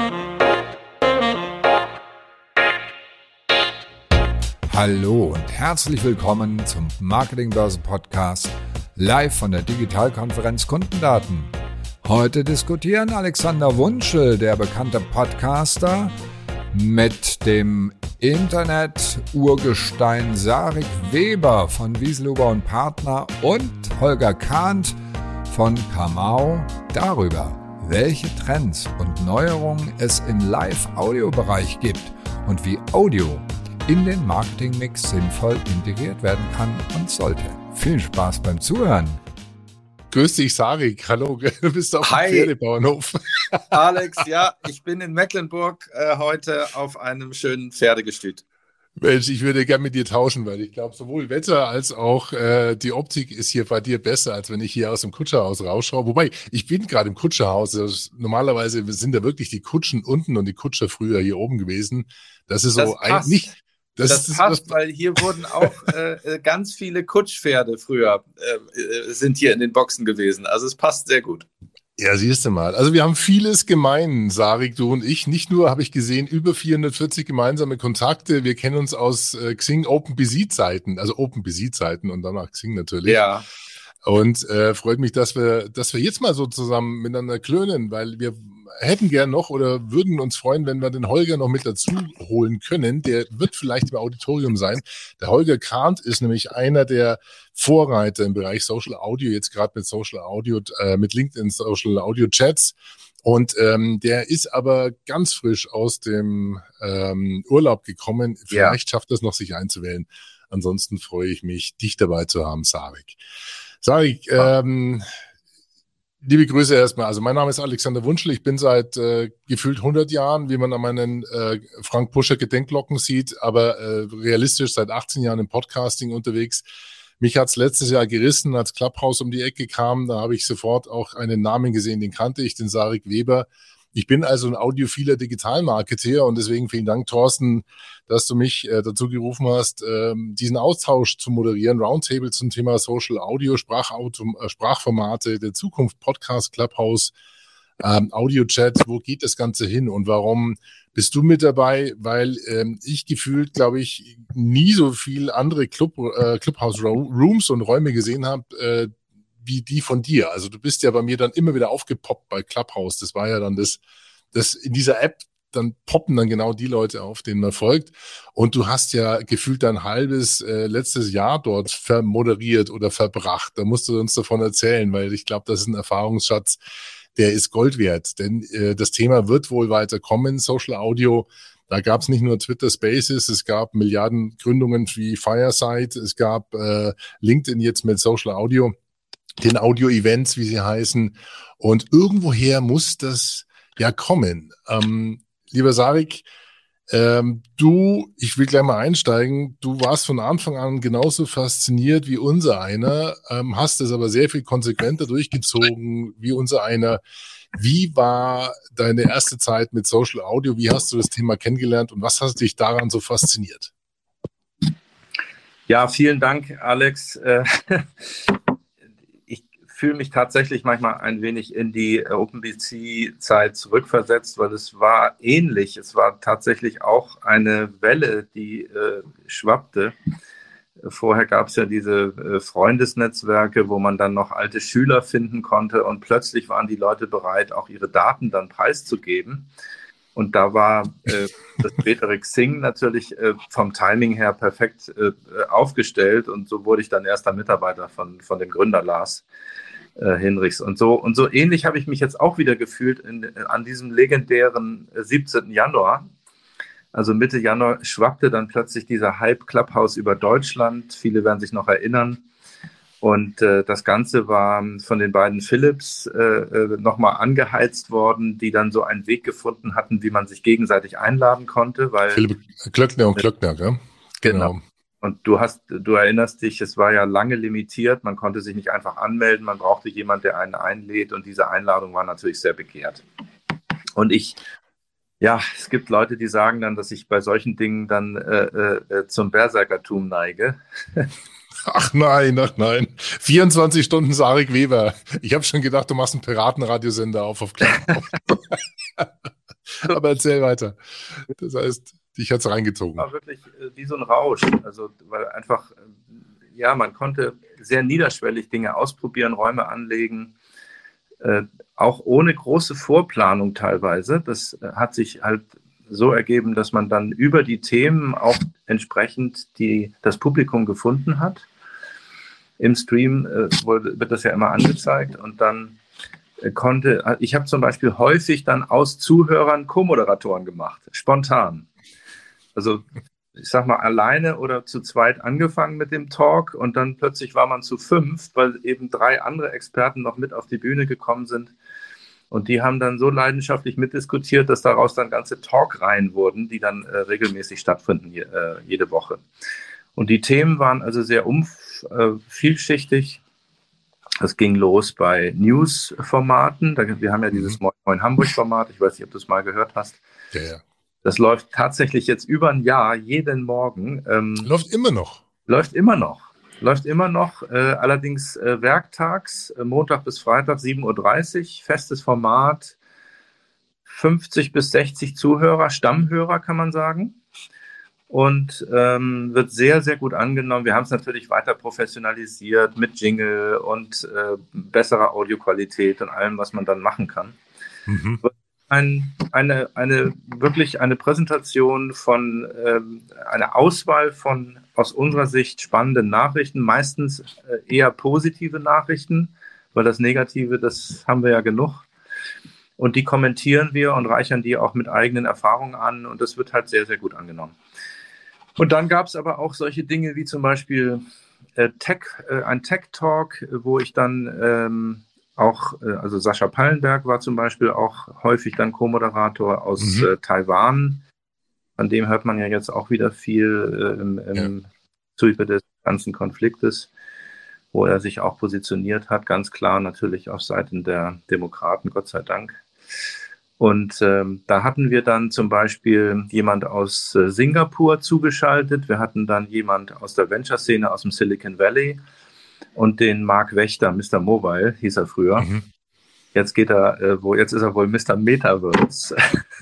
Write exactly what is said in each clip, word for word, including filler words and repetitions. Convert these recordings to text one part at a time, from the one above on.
Hallo und herzlich willkommen zum Marketingbörse-Podcast live von der Digitalkonferenz Kundendaten. Heute diskutieren Alexander Wunschel, der bekannte Podcaster, mit dem Internet-Urgestein Sarik Weber von Wieselhuber und Partner und Holger Kahnt von Kamau darüber, welche Trends und Neuerungen es im Live-Audio-Bereich gibt und wie Audio in den Marketingmix sinnvoll integriert werden kann und sollte. Viel Spaß beim Zuhören. Grüß dich, Sarik. Hallo, du bist auf Hi. dem Pferdebauernhof. Alex, ja, ich bin in Mecklenburg äh, heute auf einem schönen Pferdegestüt. Mensch, ich würde gerne mit dir tauschen, weil ich glaube, sowohl Wetter als auch äh, die Optik ist hier bei dir besser, als wenn ich hier aus dem Kutscherhaus rausschaue. Wobei, ich bin gerade im Kutscherhaus. Das, normalerweise sind da wirklich die Kutschen unten und die Kutscher früher hier oben gewesen. Das ist so Das passt. eigentlich... Das, Das, das das passt, das, weil hier wurden auch äh, ganz viele Kutschpferde früher, äh, sind hier in den Boxen gewesen. Also es passt sehr gut. Ja, siehst du mal. Also wir haben vieles gemein, Sarik, du und ich. Nicht nur habe ich gesehen, über vierhundertvierzig gemeinsame Kontakte. Wir kennen uns aus äh, Xing OpenBZ-Zeiten, also OpenBZ-Zeiten und danach Xing natürlich. Ja. Und äh, freut mich, dass wir, dass wir jetzt mal so zusammen miteinander klönen, weil wir hätten gern noch oder würden uns freuen, wenn wir den Holger noch mit dazu holen können. Der wird vielleicht im Auditorium sein. Der Holger Kahnt ist nämlich einer der Vorreiter im Bereich Social Audio, jetzt gerade mit Social Audio, äh, mit LinkedIn Social Audio Chats. Und ähm, der ist aber ganz frisch aus dem ähm, Urlaub gekommen. Vielleicht ja. schafft er es noch, sich einzuwählen. Ansonsten freue ich mich, dich dabei zu haben, Sarik. Sarik, ähm, liebe Grüße erstmal. Also mein Name ist Alexander Wunschel. Ich bin seit äh, gefühlt hundert Jahren, wie man an meinen äh, Frank Puscher Gedenkglocken sieht, aber äh, realistisch seit achtzehn Jahren im Podcasting unterwegs. Mich hat's letztes Jahr gerissen, als Clubhouse um die Ecke kam. Da habe ich sofort auch einen Namen gesehen, den kannte ich, den Sarik Weber. Ich bin also ein audiophiler Digitalmarketer und deswegen vielen Dank, Thorsten, dass du mich äh, dazu gerufen hast, ähm, diesen Austausch zu moderieren, Roundtable zum Thema Social Audio, Sprachauto, äh, Sprachformate der Zukunft, Podcast, Clubhouse, ähm, Audio-Chat, wo geht das Ganze hin und warum bist du mit dabei? Weil ähm, ich gefühlt, glaube ich, nie so viel andere Club, äh, Clubhouse-Rooms und Räume gesehen habe, äh, wie die von dir. Also du bist ja bei mir dann immer wieder aufgepoppt bei Clubhouse. Das war ja dann das, das in dieser App, dann poppen dann genau die Leute auf, denen man folgt. Und du hast ja gefühlt dein halbes äh, letztes Jahr dort vermoderiert oder verbracht. Da musst du uns davon erzählen, weil ich glaube, das ist ein Erfahrungsschatz, der ist Gold wert. Denn äh, das Thema wird wohl weiter kommen, Social Audio. Da gab es nicht nur Twitter Spaces, es gab Milliarden Gründungen wie Fireside, es gab äh, LinkedIn jetzt mit Social Audio, den Audio-Events, wie sie heißen. Und irgendwoher muss das ja kommen. Ähm, lieber Sarik, ähm, du, ich will gleich mal einsteigen, du warst von Anfang an genauso fasziniert wie unser einer, ähm, hast es aber sehr viel konsequenter durchgezogen wie unser einer. Wie war deine erste Zeit mit Social Audio? Wie hast du das Thema kennengelernt und was hat dich daran so fasziniert? Ja, vielen Dank, Alex. Ich fühle mich tatsächlich manchmal ein wenig in die OpenBZ-Zeit zurückversetzt, weil es war ähnlich. Es war tatsächlich auch eine Welle, die äh, schwappte. Vorher gab es ja diese äh, Freundesnetzwerke, wo man dann noch alte Schüler finden konnte und plötzlich waren die Leute bereit, auch ihre Daten dann preiszugeben. Und da war äh, das spätere Xing natürlich äh, vom Timing her perfekt äh, aufgestellt und so wurde ich dann erster Mitarbeiter von, von dem Gründer Lars äh, Hinrichs. Und so, und so ähnlich habe ich mich jetzt auch wieder gefühlt in, an diesem legendären äh, siebzehnten Januar. Also Mitte Januar schwappte dann plötzlich dieser Hype Clubhouse über Deutschland. Viele werden sich noch erinnern. Und äh, das Ganze war von den beiden Philips äh, nochmal angeheizt worden, die dann so einen Weg gefunden hatten, wie man sich gegenseitig einladen konnte. Weil, Philipp Klöckner und Klöckner, ja? Genau. genau. Und du hast, du erinnerst dich, es war ja lange limitiert. Man konnte sich nicht einfach anmelden. Man brauchte jemanden, der einen einlädt. Und diese Einladung war natürlich sehr begehrt. Und ich, ja, es gibt Leute, die sagen dann, dass ich bei solchen Dingen dann äh, äh, zum Berserkertum neige. Ach nein, ach nein. vierundzwanzig Stunden Sarik Weber. Ich habe schon gedacht, du machst einen Piratenradiosender auf auf Clubhouse. Aber erzähl weiter. Das heißt, dich hat es reingezogen. War wirklich wie so ein Rausch. Also, weil einfach, ja, man konnte sehr niederschwellig Dinge ausprobieren, Räume anlegen, äh, auch ohne große Vorplanung teilweise. Das hat sich halt so ergeben, dass man dann über die Themen auch entsprechend die, das Publikum gefunden hat. Im Stream äh, wird das ja immer angezeigt und dann äh, konnte, ich habe zum Beispiel häufig dann aus Zuhörern Co-Moderatoren gemacht, spontan. Also ich sag mal alleine oder zu zweit angefangen mit dem Talk und dann plötzlich war man zu fünf, weil eben drei andere Experten noch mit auf die Bühne gekommen sind. Und die haben dann so leidenschaftlich mitdiskutiert, dass daraus dann ganze Talkreihen wurden, die dann äh, regelmäßig stattfinden je, äh, jede Woche. Und die Themen waren also sehr umf- äh, vielschichtig. Das ging los bei News-Formaten. Da, wir haben ja dieses Moin Moin Hamburg-Format. Ich weiß nicht, ob du es mal gehört hast. Ja, ja. Das läuft tatsächlich jetzt über ein Jahr, jeden Morgen. Ähm, läuft immer noch? Läuft immer noch. Läuft immer noch, äh, allerdings äh, werktags, äh, Montag bis Freitag, sieben Uhr dreißig, festes Format, fünfzig bis sechzig Zuhörer, Stammhörer kann man sagen. Und ähm, wird sehr, sehr gut angenommen. Wir haben es natürlich weiter professionalisiert mit Jingle und äh, besserer Audioqualität und allem, was man dann machen kann. Mhm. Ein, eine, eine, wirklich eine Präsentation von, ähm, eine Auswahl von aus unserer Sicht spannenden Nachrichten, meistens äh, eher positive Nachrichten, weil das Negative, das haben wir ja genug. Und die kommentieren wir und reichern die auch mit eigenen Erfahrungen an und das wird halt sehr, sehr gut angenommen. Und dann gab es aber auch solche Dinge wie zum Beispiel äh, Tech, äh, ein Tech-Talk, wo ich dann ähm, auch, also Sascha Pallenberg war zum Beispiel auch häufig dann Co-Moderator aus mhm. äh, Taiwan. An dem hört man ja jetzt auch wieder viel äh, im, im ja. Zuge des ganzen Konfliktes, wo er sich auch positioniert hat, ganz klar natürlich auf Seiten der Demokraten, Gott sei Dank. Und ähm, da hatten wir dann zum Beispiel jemand aus äh, Singapur zugeschaltet. Wir hatten dann jemand aus der Venture-Szene aus dem Silicon Valley. Und den Marc Wächter, Mister Mobile, hieß er früher. Mhm. Jetzt geht er, äh, wo, jetzt ist er wohl Mister Metaverse.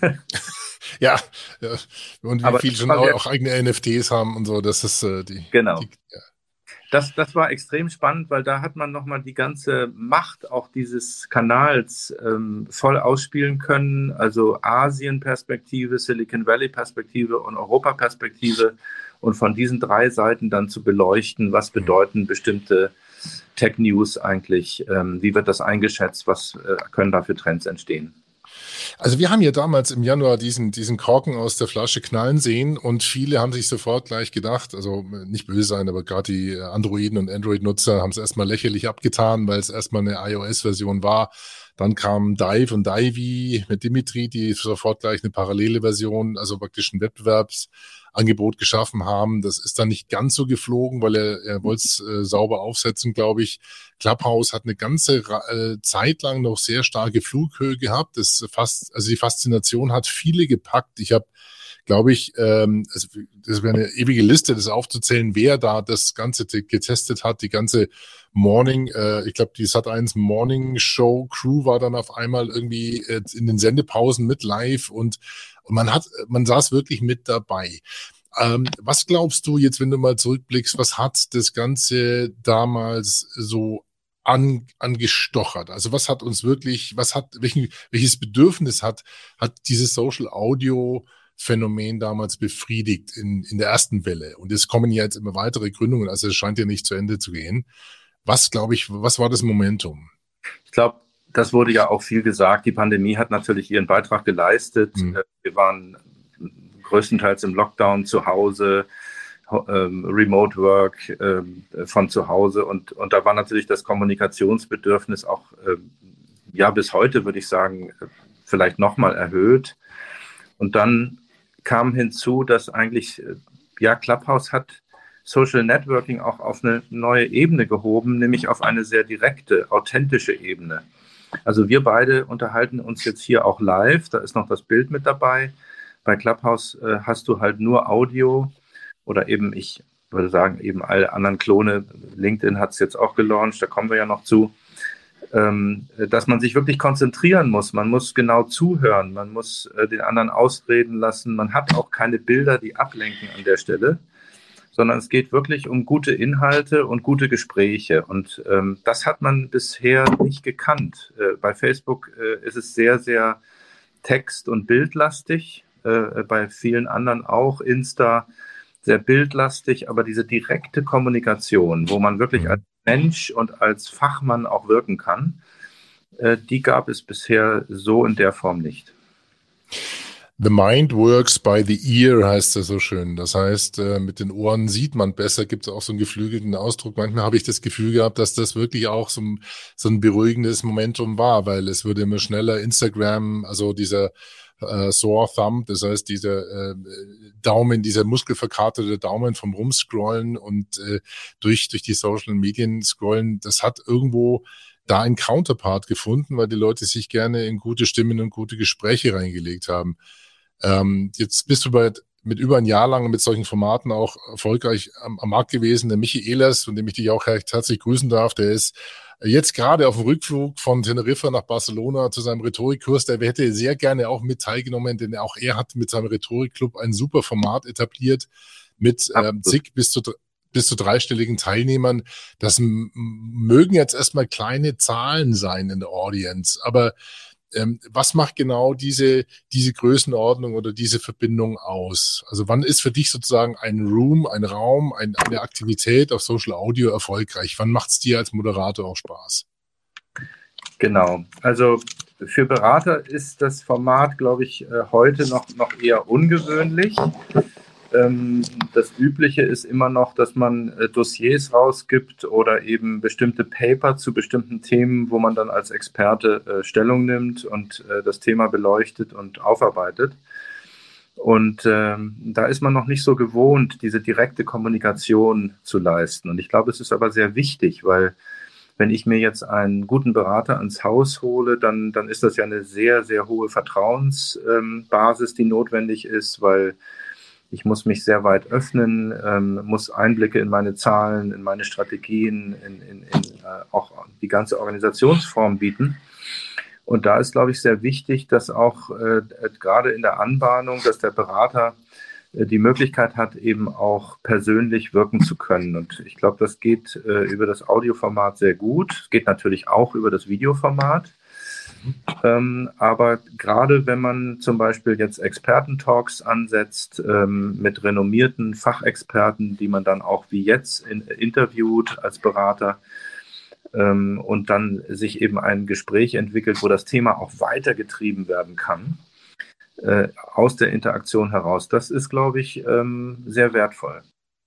ja, ja, und wie Aber viele schon auch, auch eigene N F Ts haben und so, das ist äh, die. Genau. Die, ja. Das, das war extrem spannend, weil da hat man nochmal die ganze Macht auch dieses Kanals ähm, voll ausspielen können. Also Asien-Perspektive, Silicon Valley-Perspektive und Europa-Perspektive. Und von diesen drei Seiten dann zu beleuchten, was bedeuten bestimmte Tech-News eigentlich, ähm, wie wird das eingeschätzt, was äh, können da für Trends entstehen? Also wir haben ja damals im Januar diesen, diesen Korken aus der Flasche knallen sehen und viele haben sich sofort gleich gedacht, also nicht böse sein, aber gerade die Androiden und Android-Nutzer haben es erstmal lächerlich abgetan, weil es erstmal eine iOS-Version war. Dann kam Dive und Divey mit Dimitri, die sofort gleich eine parallele Version, also praktisch ein Wettbewerbsangebot geschaffen haben. Das ist dann nicht ganz so geflogen, weil er, er wollte es äh, sauber aufsetzen, glaube ich. Clubhouse hat eine ganze äh, Zeit lang noch sehr starke Flughöhe gehabt. Das fast, also die Faszination hat viele gepackt. Ich habe, glaube ich, ähm, also das wäre eine ewige Liste, das aufzuzählen, wer da das Ganze getestet hat, die ganze Morning, äh, ich glaube, die Sat eins Morning Show Crew war dann auf einmal irgendwie äh, in den Sendepausen mit live und, und man hat, man saß wirklich mit dabei. Ähm, was glaubst du jetzt, wenn du mal zurückblickst, was hat das Ganze damals so an, angestochert? Also was hat uns wirklich, was hat, welchen, welches Bedürfnis hat, hat dieses Social Audio Phänomen damals befriedigt in, in der ersten Welle? Und es kommen ja jetzt immer weitere Gründungen, also es scheint ja nicht zu Ende zu gehen. Was, glaube ich, was war das Momentum? Ich glaube, das wurde ja auch viel gesagt. Die Pandemie hat natürlich ihren Beitrag geleistet. Mhm. Wir waren größtenteils im Lockdown zu Hause, ähm, Remote Work ähm, von zu Hause. Und, und da war natürlich das Kommunikationsbedürfnis auch, ähm, ja, bis heute würde ich sagen, vielleicht nochmal erhöht. Und dann kam hinzu, dass eigentlich, ja, Clubhouse hat Social Networking auch auf eine neue Ebene gehoben, nämlich auf eine sehr direkte, authentische Ebene. Also wir beide unterhalten uns jetzt hier auch live, da ist noch das Bild mit dabei. Bei Clubhouse äh, hast du halt nur Audio oder eben, ich würde sagen, eben alle anderen Klone. LinkedIn hat es jetzt auch gelauncht, da kommen wir ja noch zu. ähm, dass man sich wirklich konzentrieren muss. Man muss genau zuhören, man muss äh, den anderen ausreden lassen. Man hat auch keine Bilder, die ablenken an der Stelle, sondern es geht wirklich um gute Inhalte und gute Gespräche. Und ähm, das hat man bisher nicht gekannt. Äh, bei Facebook äh, ist es sehr, sehr text- und bildlastig, äh, bei vielen anderen auch, Insta sehr bildlastig, aber diese direkte Kommunikation, wo man wirklich als Mensch und als Fachmann auch wirken kann, äh, die gab es bisher so in der Form nicht. The mind works by the ear, heißt das so schön. Das heißt, äh, mit den Ohren sieht man besser, gibt es auch so einen geflügelten Ausdruck. Manchmal habe ich das Gefühl gehabt, dass das wirklich auch so ein, so ein beruhigendes Momentum war, weil es würde immer schneller Instagram, also dieser äh, Sore Thumb, das heißt dieser äh, Daumen, dieser muskelverkaterte Daumen vom Rumscrollen und äh, durch durch die Social Medien scrollen, das hat irgendwo da ein Counterpart gefunden, weil die Leute sich gerne in gute Stimmen und gute Gespräche reingelegt haben. Ähm, jetzt bist du bei, mit über ein Jahr lang mit solchen Formaten auch erfolgreich am, am Markt gewesen. Der Michi Ehlers, von dem ich dich auch recht herzlich grüßen darf, der ist jetzt gerade auf dem Rückflug von Teneriffa nach Barcelona zu seinem Rhetorikkurs. Der hätte sehr gerne auch mit teilgenommen, denn auch er hat mit seinem Rhetorikclub ein super Format etabliert mit ähm, zig bis zu bis zu dreistelligen Teilnehmern. Das m- mögen jetzt erstmal kleine Zahlen sein in der Audience, aber ähm, was macht genau diese diese Größenordnung oder diese Verbindung aus? Also wann ist für dich sozusagen ein Room, ein Raum, ein, eine Aktivität auf Social Audio erfolgreich? Wann macht es dir als Moderator auch Spaß? Genau, also für Berater ist das Format, glaube ich, heute noch, noch eher ungewöhnlich. Das Übliche ist immer noch, dass man Dossiers rausgibt oder eben bestimmte Paper zu bestimmten Themen, wo man dann als Experte Stellung nimmt und das Thema beleuchtet und aufarbeitet. Und ähm, da ist man noch nicht so gewohnt, diese direkte Kommunikation zu leisten. Und ich glaube, es ist aber sehr wichtig, weil wenn ich mir jetzt einen guten Berater ans Haus hole, dann, dann ist das ja eine sehr, sehr hohe Vertrauensbasis, ähm, die notwendig ist, weil ich muss mich sehr weit öffnen, ähm, muss Einblicke in meine Zahlen, in meine Strategien, in, in, in äh, auch die ganze Organisationsform bieten. Und da ist, glaube ich, sehr wichtig, dass auch äh, gerade in der Anbahnung, dass der Berater äh, die Möglichkeit hat, eben auch persönlich wirken zu können. Und ich glaube, das geht äh, über das Audioformat sehr gut. Es geht natürlich auch über das Videoformat. Ähm, aber gerade wenn man zum Beispiel jetzt Experten-Talks ansetzt ähm, mit renommierten Fachexperten, die man dann auch wie jetzt in, interviewt als Berater ähm, und dann sich eben ein Gespräch entwickelt, wo das Thema auch weitergetrieben werden kann, äh, aus der Interaktion heraus, das ist, glaube ich, ähm, sehr wertvoll.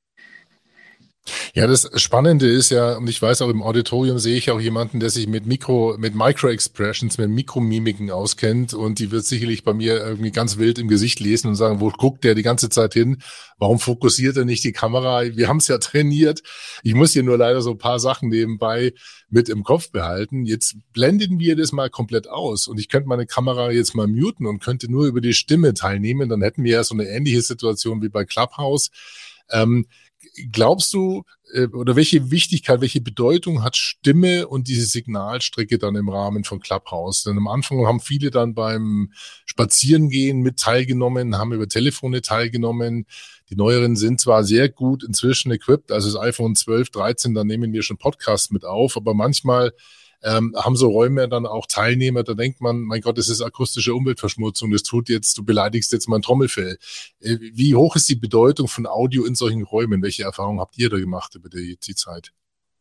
Ja, das Spannende ist ja, und ich weiß auch im Auditorium sehe ich auch jemanden, der sich mit Mikro, mit Micro-Expressions, mit Mikromimiken auskennt und die wird sicherlich bei mir irgendwie ganz wild im Gesicht lesen und sagen, wo guckt der die ganze Zeit hin? Warum fokussiert er nicht die Kamera? Wir haben es ja trainiert. Ich muss hier nur leider so ein paar Sachen nebenbei mit im Kopf behalten. Jetzt blenden wir das mal komplett aus und ich könnte meine Kamera jetzt mal muten und könnte nur über die Stimme teilnehmen. Dann hätten wir ja so eine ähnliche Situation wie bei Clubhouse. Ähm, Glaubst du, oder welche Wichtigkeit, welche Bedeutung hat Stimme und diese Signalstrecke dann im Rahmen von Clubhouse? Denn am Anfang haben viele dann beim Spazierengehen mit teilgenommen, haben über Telefone teilgenommen. Die neueren sind zwar sehr gut inzwischen equipped, also das iPhone zwölf, dreizehn, da nehmen wir schon Podcasts mit auf, aber manchmal Ähm, haben so Räume dann auch Teilnehmer, da denkt man, mein Gott, das ist akustische Umweltverschmutzung, das tut jetzt, du beleidigst jetzt mein Trommelfell. Äh, wie hoch ist die Bedeutung von Audio in solchen Räumen? Welche Erfahrungen habt ihr da gemacht über die, die Zeit?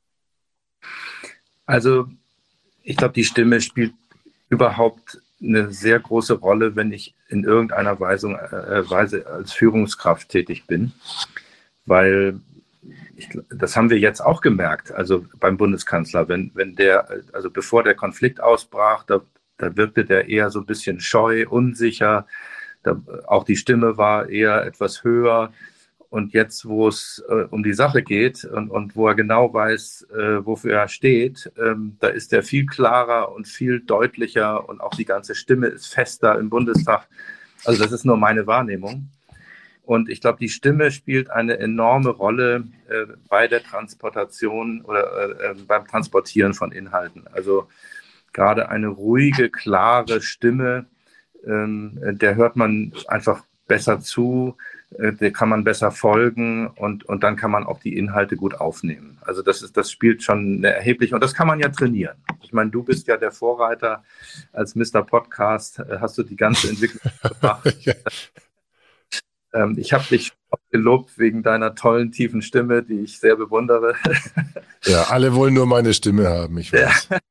Also ich glaube, die Stimme spielt überhaupt eine sehr große Rolle, wenn ich in irgendeiner Weise, äh, Weise als Führungskraft tätig bin, weil Ich, das haben wir jetzt auch gemerkt, also beim Bundeskanzler, wenn, wenn der, also bevor der Konflikt ausbrach, da, da wirkte der eher so ein bisschen scheu, unsicher, da, auch die Stimme war eher etwas höher und jetzt, wo es äh, um die Sache geht und, und wo er genau weiß, äh, wofür er steht, ähm, da ist er viel klarer und viel deutlicher und auch die ganze Stimme ist fester im Bundestag. Also das ist nur meine Wahrnehmung. Und ich glaube, die Stimme spielt eine enorme Rolle äh, bei der Transportation oder äh, beim Transportieren von Inhalten. Also gerade eine ruhige, klare Stimme, ähm, der hört man einfach besser zu, äh, der kann man besser folgen und, und dann kann man auch die Inhalte gut aufnehmen. Also das ist, das spielt schon eine erhebliche, und das kann man ja trainieren. Ich meine, du bist ja der Vorreiter als Mister Podcast, äh, hast du die ganze Entwicklung gemacht. Ja. Ähm, ich habe dich gelobt wegen deiner tollen, tiefen Stimme, die ich sehr bewundere. Ja, alle wollen nur meine Stimme haben, ich weiß. Ja.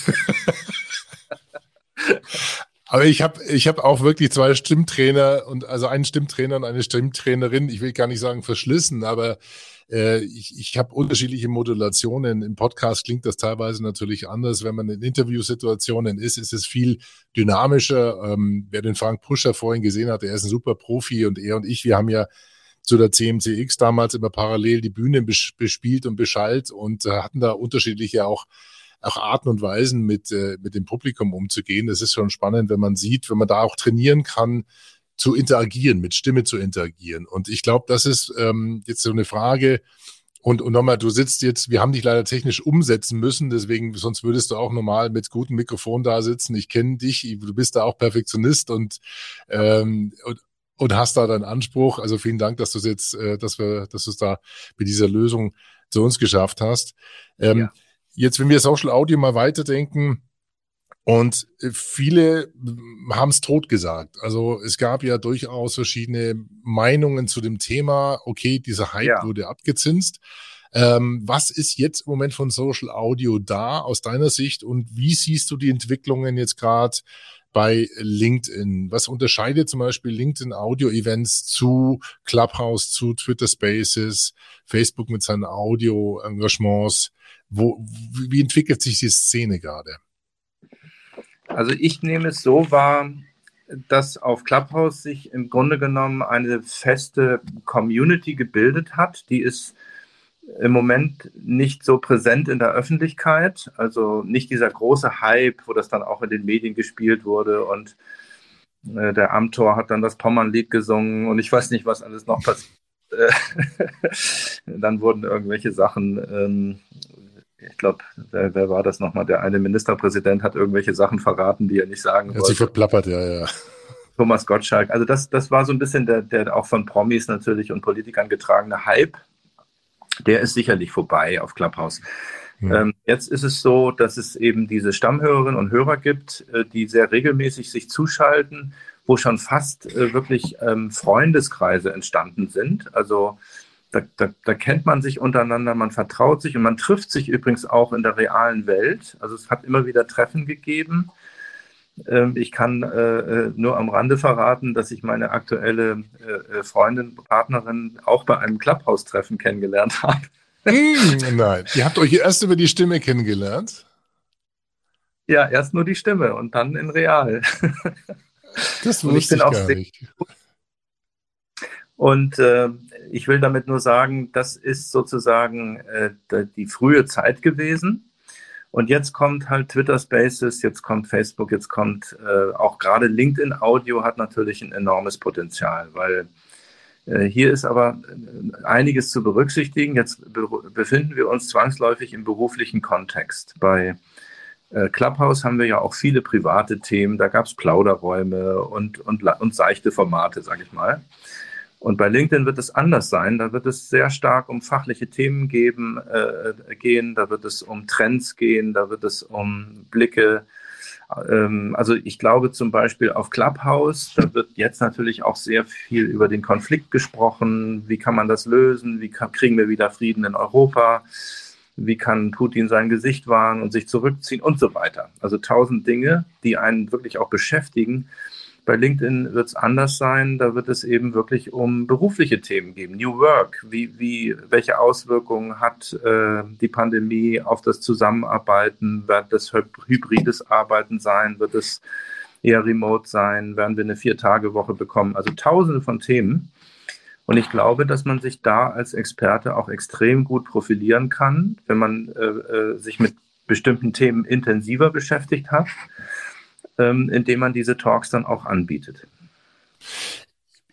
Aber ich habe ich hab auch wirklich zwei Stimmtrainer, und also einen Stimmtrainer und eine Stimmtrainerin. Ich will gar nicht sagen verschlissen, aber äh, ich, ich habe unterschiedliche Modulationen. Im Podcast klingt das teilweise natürlich anders. Wenn man in Interviewsituationen ist, ist es viel dynamischer. Ähm, wer den Frank Puscher vorhin gesehen hat, er ist ein super Profi, und er und ich, wir haben ja zu der C M C X damals immer parallel die Bühne bespielt und beschallt und äh, hatten da unterschiedliche auch auch Arten und Weisen mit äh, mit dem Publikum umzugehen. Das ist schon spannend, wenn man sieht, wenn man da auch trainieren kann, zu interagieren, mit Stimme zu interagieren. Und ich glaube, das ist ähm, jetzt so eine Frage. Und, und nochmal, du sitzt jetzt, wir haben dich leider technisch umsetzen müssen, deswegen, sonst würdest du auch normal mit gutem Mikrofon da sitzen. Ich kenne dich, du bist da auch Perfektionist und, ähm, und, und hast da deinen Anspruch. Also vielen Dank, dass du es jetzt, äh, dass wir, dass du es da mit dieser Lösung zu uns geschafft hast. Ähm, ja. Jetzt, wenn wir Social Audio mal weiterdenken, und viele haben es totgesagt. Also es gab ja durchaus verschiedene Meinungen zu dem Thema. Okay, dieser Hype ja. wurde abgezinst. Ähm, was ist jetzt im Moment von Social Audio da aus deiner Sicht, und wie siehst du die Entwicklungen jetzt gerade bei LinkedIn? Was unterscheidet zum Beispiel LinkedIn Audio Events zu Clubhouse, zu Twitter Spaces, Facebook mit seinen Audio Engagements? Wo, wie entwickelt sich die Szene gerade? Also ich nehme es so wahr, dass auf Clubhouse sich im Grunde genommen eine feste Community gebildet hat. Die ist im Moment nicht so präsent in der Öffentlichkeit. Also nicht dieser große Hype, wo das dann auch in den Medien gespielt wurde und äh, der Amthor hat dann das Pommernlied gesungen und ich weiß nicht, was alles noch passiert. Dann wurden irgendwelche Sachen... Ähm, Ich glaube, wer, wer war das nochmal? Der eine Ministerpräsident hat irgendwelche Sachen verraten, die er nicht sagen wollte. Er hat sich verplappert, ja, ja. Thomas Gottschalk. Also das, das war so ein bisschen der, der auch von Promis natürlich und Politikern getragene Hype. Der ist sicherlich vorbei auf Clubhouse. Hm. Ähm, jetzt ist es so, dass es eben diese Stammhörerinnen und Hörer gibt, äh, die sehr regelmäßig sich zuschalten, wo schon fast äh, wirklich ähm, Freundeskreise entstanden sind. Also Da, da, da kennt man sich untereinander, man vertraut sich und man trifft sich übrigens auch in der realen Welt. Also es hat immer wieder Treffen gegeben. Ähm, ich kann äh, nur am Rande verraten, dass ich meine aktuelle äh, Freundin, Partnerin auch bei einem Clubhouse-Treffen kennengelernt habe. Mm, nein, ihr habt euch erst über die Stimme kennengelernt? Ja, erst nur die Stimme und dann in real. Das wusste ich, ich gar nicht. Und äh, ich will damit nur sagen, das ist sozusagen äh, die frühe Zeit gewesen. Und jetzt kommt halt Twitter Spaces, jetzt kommt Facebook, jetzt kommt äh, auch gerade LinkedIn Audio hat natürlich ein enormes Potenzial, weil äh, hier ist aber einiges zu berücksichtigen. Jetzt be- befinden wir uns zwangsläufig im beruflichen Kontext. Bei äh, Clubhouse haben wir ja auch viele private Themen, da gab es Plauderräume und, und, und seichte Formate, sage ich mal. Und bei LinkedIn wird es anders sein. Da wird es sehr stark um fachliche Themen geben, äh, gehen. Da wird es um Trends gehen. Da wird es um Blicke. Ähm, also ich glaube zum Beispiel auf Clubhouse, da wird jetzt natürlich auch sehr viel über den Konflikt gesprochen. Wie kann man das lösen? Wie kann, kriegen wir wieder Frieden in Europa? Wie kann Putin sein Gesicht wahren und sich zurückziehen und so weiter? Also tausend Dinge, die einen wirklich auch beschäftigen. Bei LinkedIn wird es anders sein, da wird es eben wirklich um berufliche Themen geben. New Work, wie, wie, welche Auswirkungen hat äh, die Pandemie auf das Zusammenarbeiten? Wird das hybrides Arbeiten sein? Wird es eher remote sein? Werden wir eine Vier-Tage-Woche bekommen? Also tausende von Themen. Und ich glaube, dass man sich da als Experte auch extrem gut profilieren kann, wenn man äh, äh, sich mit bestimmten Themen intensiver beschäftigt hat, indem man diese Talks dann auch anbietet.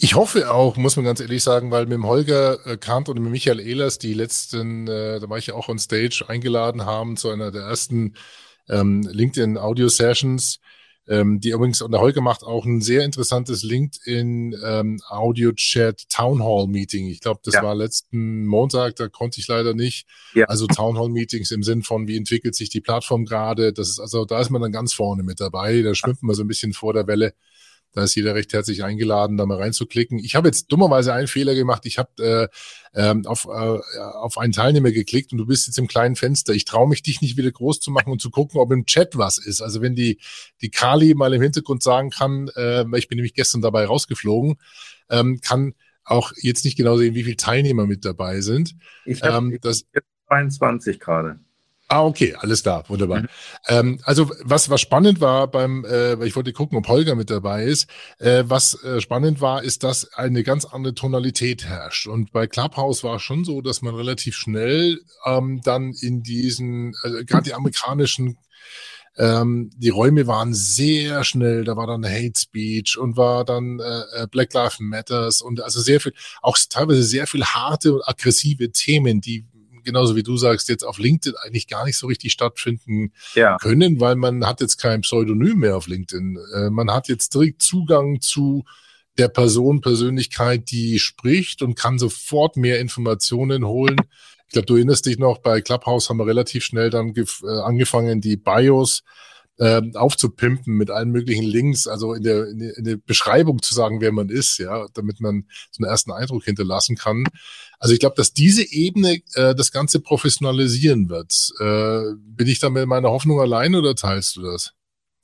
Ich hoffe auch, muss man ganz ehrlich sagen, weil mit dem Holger Kahnt und mit Michael Ehlers die letzten, äh, da war ich ja auch on Stage, eingeladen haben zu einer der ersten ähm, LinkedIn Audio Sessions, ähm, die übrigens, und der Holger macht auch ein sehr interessantes LinkedIn ähm, Audio Chat Town Hall Meeting. Ich glaube, das ja. war letzten Montag, da konnte ich leider nicht. Ja. Also Town Hall Meetings im Sinn von, wie entwickelt sich die Plattform gerade. Das ist also, da ist man dann ganz vorne mit dabei. Da schwimmt man so ein bisschen vor der Welle. Da ist jeder recht herzlich eingeladen, da mal reinzuklicken. Ich habe jetzt dummerweise einen Fehler gemacht. Ich habe äh, äh, auf, äh, auf einen Teilnehmer geklickt und du bist jetzt im kleinen Fenster. Ich traue mich, dich nicht wieder groß zu machen und zu gucken, ob im Chat was ist. Also wenn die die Kali mal im Hintergrund sagen kann, äh, ich bin nämlich gestern dabei rausgeflogen, ähm, kann auch jetzt nicht genau sehen, wie viele Teilnehmer mit dabei sind. Ich habe ähm, zweiundzwanzig gerade. Ah, okay, alles klar, wunderbar. Mhm. Ähm, also was was spannend war beim, äh, ich wollte gucken, ob Holger mit dabei ist, äh, was äh, spannend war, ist, dass eine ganz andere Tonalität herrscht. Und bei Clubhouse war es schon so, dass man relativ schnell ähm, dann in diesen, äh, gerade die amerikanischen, ähm, die Räume waren sehr schnell, da war dann Hate Speech und war dann äh, Black Lives Matters und also sehr viel, auch teilweise sehr viel harte und aggressive Themen, die genauso wie du sagst, jetzt auf LinkedIn eigentlich gar nicht so richtig stattfinden ja. können, weil man hat jetzt kein Pseudonym mehr auf LinkedIn. Äh, man hat jetzt direkt Zugang zu der Person, Persönlichkeit, die spricht und kann sofort mehr Informationen holen. Ich glaube, du erinnerst dich noch, bei Clubhouse haben wir relativ schnell dann gef- äh, angefangen, die Bios äh, aufzupimpen mit allen möglichen Links, also in der, in der, in der Beschreibung zu sagen, wer man ist, ja, damit man so einen ersten Eindruck hinterlassen kann. Also ich glaube, dass diese Ebene äh, das Ganze professionalisieren wird. Äh, bin ich da mit meiner Hoffnung allein oder teilst du das?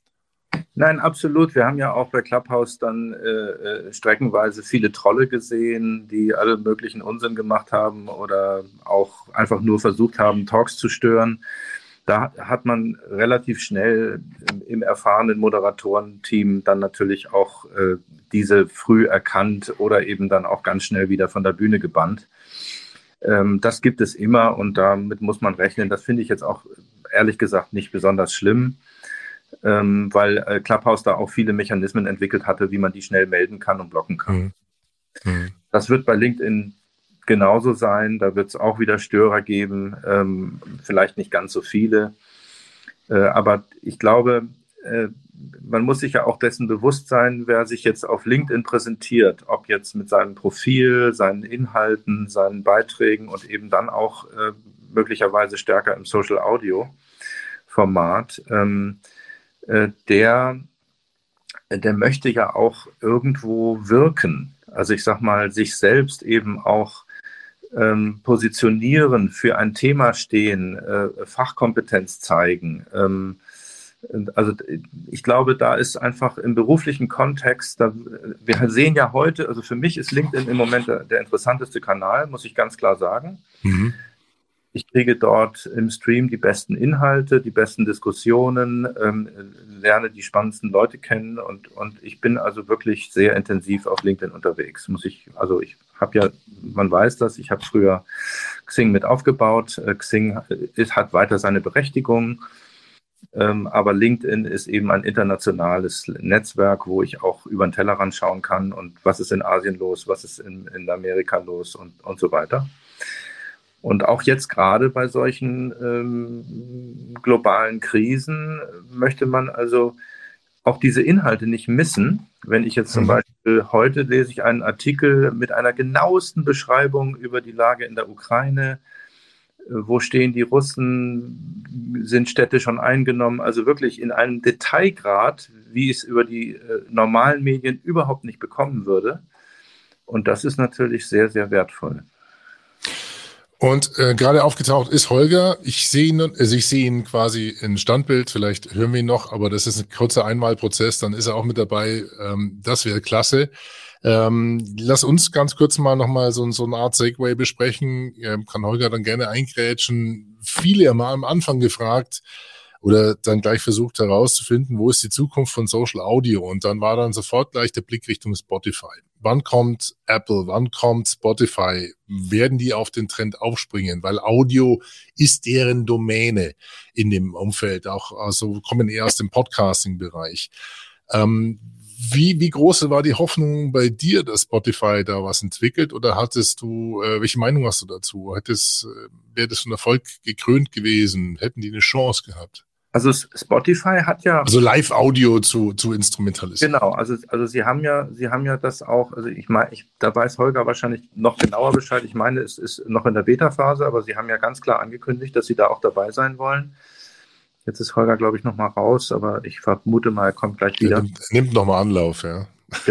Nein, absolut. Wir haben ja auch bei Clubhouse dann äh, streckenweise viele Trolle gesehen, die alle möglichen Unsinn gemacht haben oder auch einfach nur versucht haben, Talks zu stören. Da hat man relativ schnell im erfahrenen Moderatorenteam dann natürlich auch äh, diese früh erkannt oder eben dann auch ganz schnell wieder von der Bühne gebannt. Ähm, das gibt es immer und damit muss man rechnen. Das finde ich jetzt auch ehrlich gesagt nicht besonders schlimm, ähm, weil äh, Clubhouse da auch viele Mechanismen entwickelt hatte, wie man die schnell melden kann und blocken kann. Mhm. Das wird bei LinkedIn genauso sein, da wird es auch wieder Störer geben, ähm, vielleicht nicht ganz so viele, äh, aber ich glaube, äh, man muss sich ja auch dessen bewusst sein, wer sich jetzt auf LinkedIn präsentiert, ob jetzt mit seinem Profil, seinen Inhalten, seinen Beiträgen und eben dann auch äh, möglicherweise stärker im Social Audio Format, ähm, äh, der, der möchte ja auch irgendwo wirken. Also ich sag mal, sich selbst eben auch Ähm, positionieren, für ein Thema stehen, äh, Fachkompetenz zeigen. Ähm, also ich glaube, da ist einfach im beruflichen Kontext, da, wir sehen ja heute, also für mich ist LinkedIn im Moment der, der interessanteste Kanal, muss ich ganz klar sagen. Mhm. Ich kriege dort im Stream die besten Inhalte, die besten Diskussionen, ähm, lerne die spannendsten Leute kennen und, und ich bin also wirklich sehr intensiv auf LinkedIn unterwegs. Muss ich, also ich habe ja, man weiß das, ich habe früher Xing mit aufgebaut. Xing ist, hat weiter seine Berechtigung, ähm, aber LinkedIn ist eben ein internationales Netzwerk, wo ich auch über den Tellerrand schauen kann und was ist in Asien los, was ist in, in Amerika los und, und so weiter. Und auch jetzt gerade bei solchen ähm, globalen Krisen möchte man also auch diese Inhalte nicht missen. Wenn ich jetzt zum mhm. Beispiel heute lese ich einen Artikel mit einer genauesten Beschreibung über die Lage in der Ukraine, wo stehen die Russen, sind Städte schon eingenommen, also wirklich in einem Detailgrad, wie ich es über die äh, normalen Medien überhaupt nicht bekommen würde. Und das ist natürlich sehr, sehr wertvoll. Und äh, gerade aufgetaucht ist Holger. Ich sehe ihn, also ich sehe ihn quasi in Standbild. Vielleicht hören wir ihn noch, aber das ist ein kurzer Einmalprozess. Dann ist er auch mit dabei. Ähm, das wäre klasse. Ähm, lass uns ganz kurz mal nochmal so, so eine Art Segway besprechen. Ähm, kann Holger dann gerne eingrätschen. Viele haben am Anfang gefragt oder dann gleich versucht herauszufinden, wo ist die Zukunft von Social Audio? Und dann war dann sofort gleich der Blick Richtung Spotify. Wann kommt Apple? Wann kommt Spotify? Werden die auf den Trend aufspringen? Weil Audio ist deren Domäne in dem Umfeld. Auch also kommen eher aus dem Podcasting-Bereich. Ähm, wie, wie groß war die Hoffnung bei dir, dass Spotify da was entwickelt? Oder hattest du, äh, welche Meinung hast du dazu? Hättest, äh, wäre das ein Erfolg gekrönt gewesen? Hätten die eine Chance gehabt? Also Spotify hat ja... Also Live-Audio zu, zu instrumentalisieren. Genau, also, also sie haben ja, sie haben ja das auch, also ich meine, ich, da weiß Holger wahrscheinlich noch genauer Bescheid. Ich meine, es ist noch in der Beta-Phase, aber sie haben ja ganz klar angekündigt, dass sie da auch dabei sein wollen. Jetzt ist Holger, glaube ich, noch mal raus, aber ich vermute mal, er kommt gleich wieder. Er nimmt, nimmt noch mal Anlauf, ja.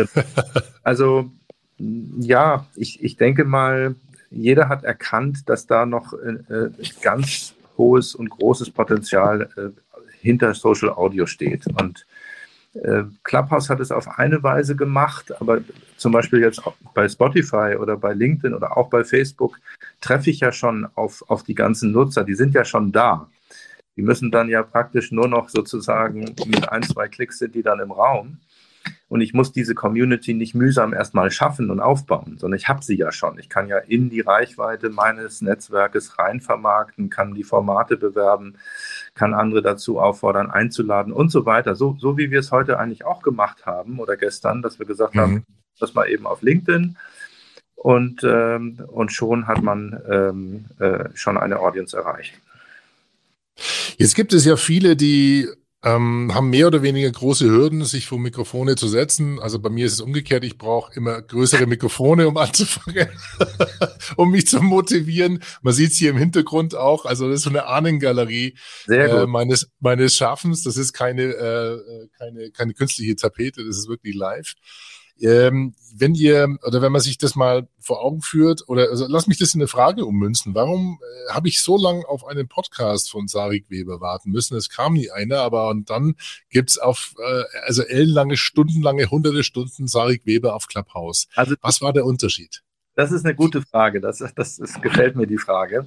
Also ja, ich, ich denke mal, jeder hat erkannt, dass da noch äh, ganz hohes und großes Potenzial äh, hinter Social Audio steht. Und äh, Clubhouse hat es auf eine Weise gemacht, aber zum Beispiel jetzt auch bei Spotify oder bei LinkedIn oder auch bei Facebook treffe ich ja schon auf, auf die ganzen Nutzer, die sind ja schon da. Die müssen dann ja praktisch nur noch sozusagen mit ein, zwei Klicks sind die dann im Raum. Und ich muss diese Community nicht mühsam erstmal schaffen und aufbauen, sondern ich habe sie ja schon. Ich kann ja in die Reichweite meines Netzwerkes rein vermarkten, kann die Formate bewerben, kann andere dazu auffordern, einzuladen und so weiter. So, so wie wir es heute eigentlich auch gemacht haben oder gestern, dass wir gesagt mhm. haben, das mal eben auf LinkedIn und, ähm, und schon hat man ähm, äh, schon eine Audience erreicht. Jetzt gibt es ja viele, die ähm, haben mehr oder weniger große Hürden, sich vor Mikrofone zu setzen. Also bei mir ist es umgekehrt. Ich brauche immer größere Mikrofone, um anzufangen, um mich zu motivieren. Man sieht es hier im Hintergrund auch. Also das ist so eine Ahnengalerie äh, meines meines Schaffens. Das ist keine äh, keine keine künstliche Tapete. Das ist wirklich live. Ähm, wenn ihr, oder wenn man sich das mal vor Augen führt, oder also lass mich das in eine Frage ummünzen. Warum äh, habe ich so lange auf einen Podcast von Sarik Weber warten müssen? Es kam nie einer, aber und dann gibt's auf, äh, also ellenlange, stundenlange, hunderte Stunden Sarik Weber auf Clubhouse. Also, was war der Unterschied? Das ist eine gute Frage. Das, das, das gefällt mir, die Frage.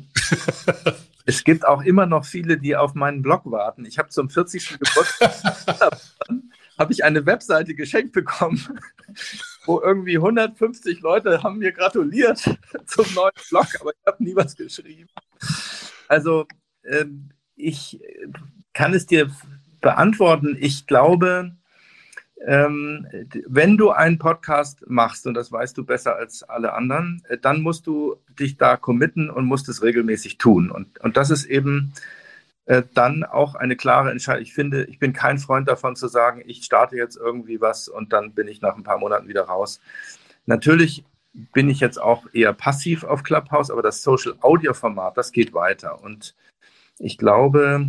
Es gibt auch immer noch viele, die auf meinen Blog warten. Ich habe zum vierzigsten Geburtstag habe ich eine Webseite geschenkt bekommen, wo irgendwie hundertfünfzig Leute haben mir gratuliert zum neuen Blog, aber ich habe nie was geschrieben. Also ähm, ich kann es dir beantworten. Ich glaube, ähm, wenn du einen Podcast machst, und das weißt du besser als alle anderen, dann musst du dich da committen und musst es regelmäßig tun. Und, und das ist eben äh, dann auch eine klare Entscheidung. Ich finde, ich bin kein Freund davon zu sagen, ich starte jetzt irgendwie was und dann bin ich nach ein paar Monaten wieder raus. Natürlich bin ich jetzt auch eher passiv auf Clubhouse, aber das Social-Audio-Format, das geht weiter. Und ich glaube,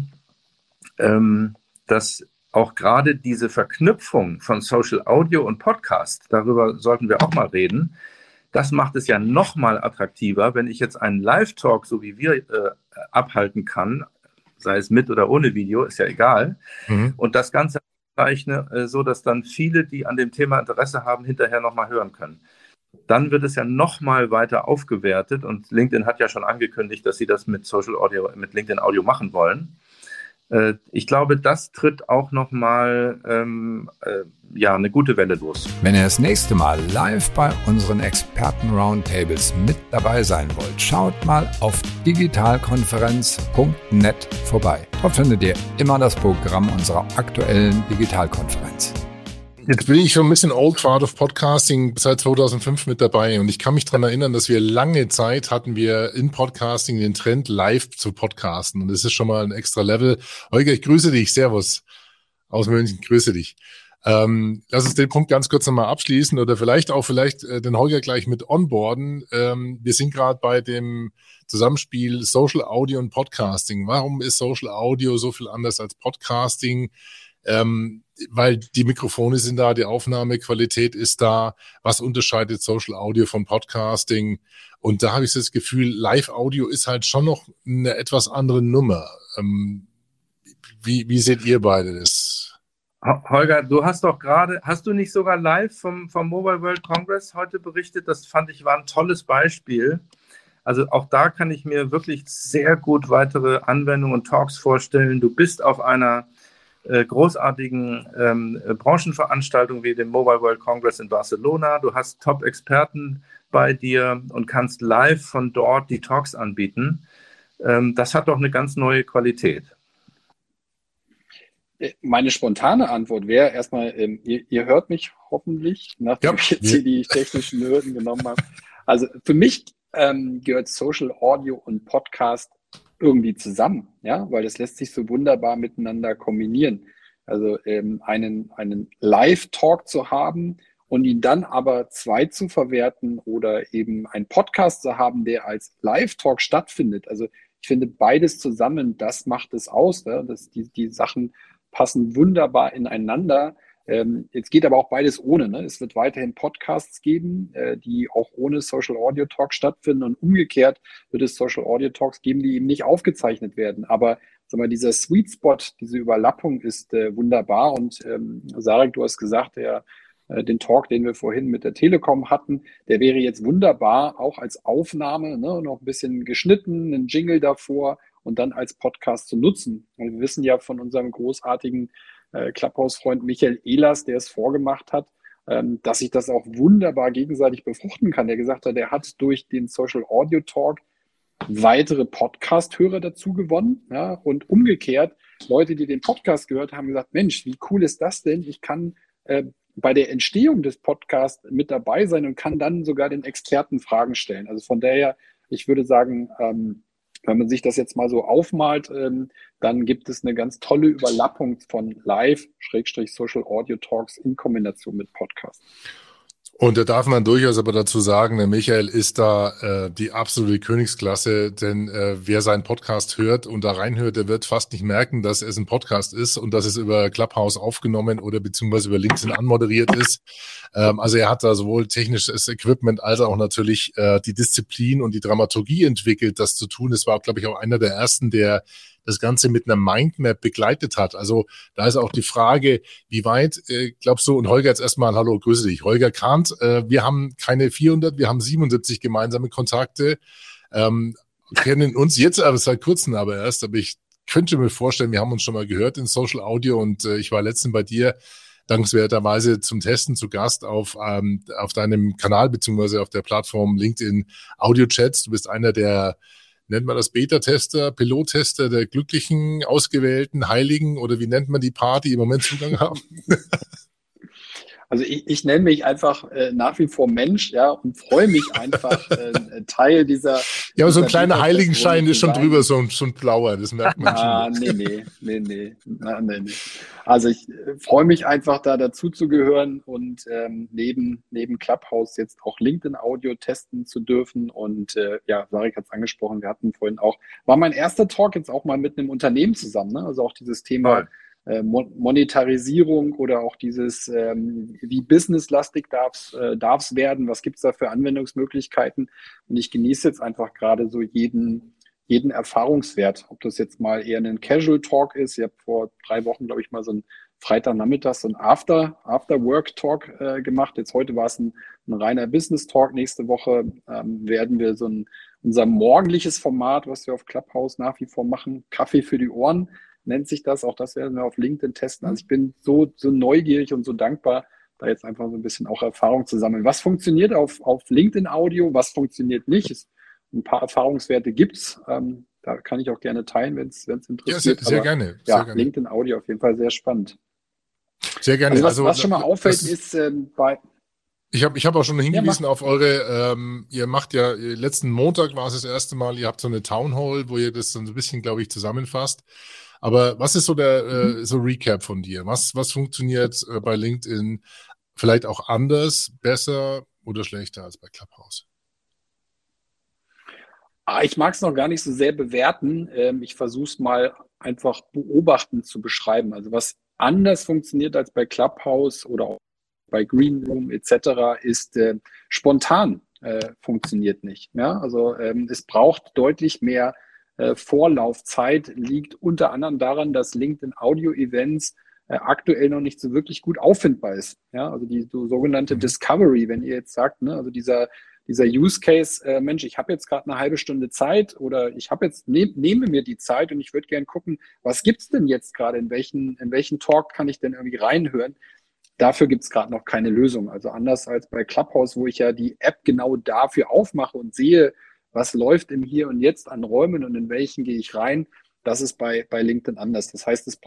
ähm, dass auch gerade diese Verknüpfung von Social Audio und Podcast, darüber sollten wir auch mal reden, das macht es ja noch mal attraktiver, wenn ich jetzt einen Live-Talk, so wie wir, äh, abhalten kann, sei es mit oder ohne Video, ist ja egal, mhm. und das Ganze zeichne, äh, so dass dann viele, die an dem Thema Interesse haben, hinterher noch mal hören können. Dann wird es ja noch mal weiter aufgewertet und LinkedIn hat ja schon angekündigt, dass sie das mit Social Audio, mit LinkedIn Audio machen wollen. Ich glaube, das tritt auch nochmal ähm, äh, ja, eine gute Welle los. Wenn ihr das nächste Mal live bei unseren Experten-Roundtables mit dabei sein wollt, schaut mal auf digitalkonferenz punkt net vorbei. Dort findet ihr immer das Programm unserer aktuellen Digitalkonferenz. Jetzt bin ich schon ein bisschen old Fart of Podcasting seit zweitausendfünf mit dabei und ich kann mich daran erinnern, dass wir lange Zeit hatten wir in Podcasting den Trend, live zu podcasten und das ist schon mal ein extra Level. Holger, ich grüße dich, servus aus München, grüße dich. Ähm, lass uns den Punkt ganz kurz nochmal abschließen oder vielleicht auch vielleicht äh, den Holger gleich mit onboarden. Ähm, wir sind gerade bei dem Zusammenspiel Social Audio und Podcasting. Warum ist Social Audio so viel anders als Podcasting? Ähm, weil die Mikrofone sind da, die Aufnahmequalität ist da. Was unterscheidet Social Audio von Podcasting? Und da habe ich das Gefühl, Live-Audio ist halt schon noch eine etwas andere Nummer. Ähm, wie, wie seht ihr beide das? Holger, du hast doch gerade, hast du nicht sogar live vom, vom Mobile World Congress heute berichtet? Das fand ich war ein tolles Beispiel. Also auch da kann ich mir wirklich sehr gut weitere Anwendungen und Talks vorstellen. Du bist auf einer Äh, großartigen ähm, Branchenveranstaltungen wie dem Mobile World Congress in Barcelona. Du hast Top-Experten bei dir und kannst live von dort die Talks anbieten. Ähm, das hat doch eine ganz neue Qualität. Meine spontane Antwort wäre erstmal, ähm, ihr, ihr hört mich hoffentlich, nachdem Ja. ich jetzt hier die technischen Hürden genommen habe. Also für mich ähm, gehört Social Audio und Podcast irgendwie zusammen, ja, weil das lässt sich so wunderbar miteinander kombinieren. Also ähm, einen, einen Live-Talk zu haben und ihn dann aber zwei zu verwerten oder eben einen Podcast zu haben, der als Live-Talk stattfindet. Also ich finde beides zusammen, das macht es aus, ne? Das, die, die Sachen passen wunderbar ineinander. Ähm, jetzt geht aber auch beides ohne. Ne? Es wird weiterhin Podcasts geben, äh, die auch ohne Social Audio Talk stattfinden und umgekehrt wird es Social Audio Talks geben, die eben nicht aufgezeichnet werden. Aber sag mal, dieser Sweet Spot, diese Überlappung ist äh, wunderbar und ähm, Sarek, du hast gesagt, der äh, den Talk, den wir vorhin mit der Telekom hatten, der wäre jetzt wunderbar auch als Aufnahme, ne, noch ein bisschen geschnitten, ein Jingle davor und dann als Podcast zu nutzen. Und wir wissen ja von unserem großartigen äh, Clubhouse-Freund Michael Ehlers, der es vorgemacht hat, ähm, dass sich das auch wunderbar gegenseitig befruchten kann. Der gesagt hat, er hat durch den Social Audio Talk weitere Podcast-Hörer dazu gewonnen, ja, und umgekehrt Leute, die den Podcast gehört haben, gesagt, Mensch, wie cool ist das denn? Ich kann äh, bei der Entstehung des Podcasts mit dabei sein und kann dann sogar den Experten Fragen stellen. Also von daher, ich würde sagen, ähm, wenn man sich das jetzt mal so aufmalt, ähm, dann gibt es eine ganz tolle Überlappung von Live-Social Audio Talks in Kombination mit Podcast. Und da darf man durchaus aber dazu sagen, der Michael ist da äh, die absolute Königsklasse, denn äh, wer seinen Podcast hört und da reinhört, der wird fast nicht merken, dass es ein Podcast ist und dass es über Clubhouse aufgenommen oder beziehungsweise über LinkedIn anmoderiert ist. Ähm, also er hat da sowohl technisches Equipment als auch natürlich äh, die Disziplin und die Dramaturgie entwickelt, das zu tun. Es war, glaube ich, auch einer der ersten, der das Ganze mit einer Mindmap begleitet hat. Also da ist auch die Frage, wie weit, äh, glaubst du, und Holger jetzt erstmal, hallo, grüße dich, Holger Kahnt, äh, wir haben keine vierhundert, wir haben siebenundsiebzig gemeinsame Kontakte, ähm, kennen uns jetzt aber seit kurzem aber erst, aber ich könnte mir vorstellen, wir haben uns schon mal gehört in Social Audio und äh, ich war letztens bei dir dankenswerterweise zum Testen zu Gast auf ähm, auf deinem Kanal beziehungsweise auf der Plattform LinkedIn Audio Chats. Du bist einer der, nennt man das Beta-Tester, Pilottester der glücklichen, ausgewählten Heiligen oder wie nennt man die Paar, die im Moment Zugang haben? Also ich, ich nenne mich einfach äh, nach wie vor Mensch, ja, und freue mich einfach, äh, Teil dieser... Ja, aber so ein dieser kleiner Heiligenschein ist schon sein. drüber, so ein, so ein blauer, das merkt man schon. Ah, nee, nee, nee, nee, na, nee, nee. Also ich äh, freue mich einfach, da dazu zu gehören und ähm, neben, neben Clubhouse jetzt auch LinkedIn-Audio testen zu dürfen. Und äh, ja, Sarek hat es angesprochen, wir hatten vorhin auch, war mein erster Talk jetzt auch mal mit einem Unternehmen zusammen, ne? Also auch dieses Thema... Toll. Monetarisierung oder auch dieses, ähm, wie businesslastig darf es äh, darf's werden, was gibt es da für Anwendungsmöglichkeiten? Und ich genieße jetzt einfach gerade so jeden, jeden Erfahrungswert, ob das jetzt mal eher ein Casual Talk ist. Ich habe vor drei Wochen, glaube ich, mal so ein Freitagnachmittag so ein After, After-Work-Talk äh, gemacht. Jetzt heute war es ein, ein reiner Business-Talk. Nächste Woche ähm, werden wir so ein, unser morgendliches Format, was wir auf Clubhouse nach wie vor machen, Kaffee für die Ohren, nennt sich das. Auch das werden wir auf LinkedIn testen. Also ich bin so, so neugierig und so dankbar, da jetzt einfach so ein bisschen auch Erfahrung zu sammeln. Was funktioniert auf, auf LinkedIn Audio, was funktioniert nicht? Es, ein paar Erfahrungswerte gibt's. Ähm, da kann ich auch gerne teilen, wenn es interessiert. Ja, sehr, sehr Aber, gerne. Sehr ja, gerne. LinkedIn Audio auf jeden Fall sehr spannend. Sehr gerne. Also was, Also, was schon mal auffällt, ist, ist ähm, bei... Ich habe ich hab auch schon hingewiesen ja, auf eure, ähm, ihr macht ja, letzten Montag war es das erste Mal, ihr habt so eine Town Hall, wo ihr das so ein bisschen, glaube ich, zusammenfasst. Aber was ist so der mhm. äh, so Recap von dir? Was, was funktioniert äh, bei LinkedIn vielleicht auch anders, besser oder schlechter als bei Clubhouse? Ah, ich mag es noch gar nicht so sehr bewerten. Ähm, ich versuche es mal einfach beobachtend zu beschreiben. Also was anders funktioniert als bei Clubhouse oder auch bei Green Room et cetera ist äh, spontan äh, funktioniert nicht. Ja? Also ähm, es braucht deutlich mehr äh, Vorlaufzeit, liegt unter anderem daran, dass LinkedIn Audio Events äh, aktuell noch nicht so wirklich gut auffindbar ist. Ja? Also die so, sogenannte Discovery, wenn ihr jetzt sagt, ne? Also dieser dieser Use Case, äh, Mensch, ich habe jetzt gerade eine halbe Stunde Zeit oder ich habe jetzt nehm, nehme mir die Zeit und ich würde gerne gucken, was gibt's denn jetzt gerade, in welchen in welchen Talk kann ich denn irgendwie reinhören? Dafür gibt's gerade noch keine Lösung. Also anders als bei Clubhouse, wo ich ja die App genau dafür aufmache und sehe, was läuft im Hier und Jetzt an Räumen und in welchen gehe ich rein. Das ist bei bei LinkedIn anders. Das heißt, es braucht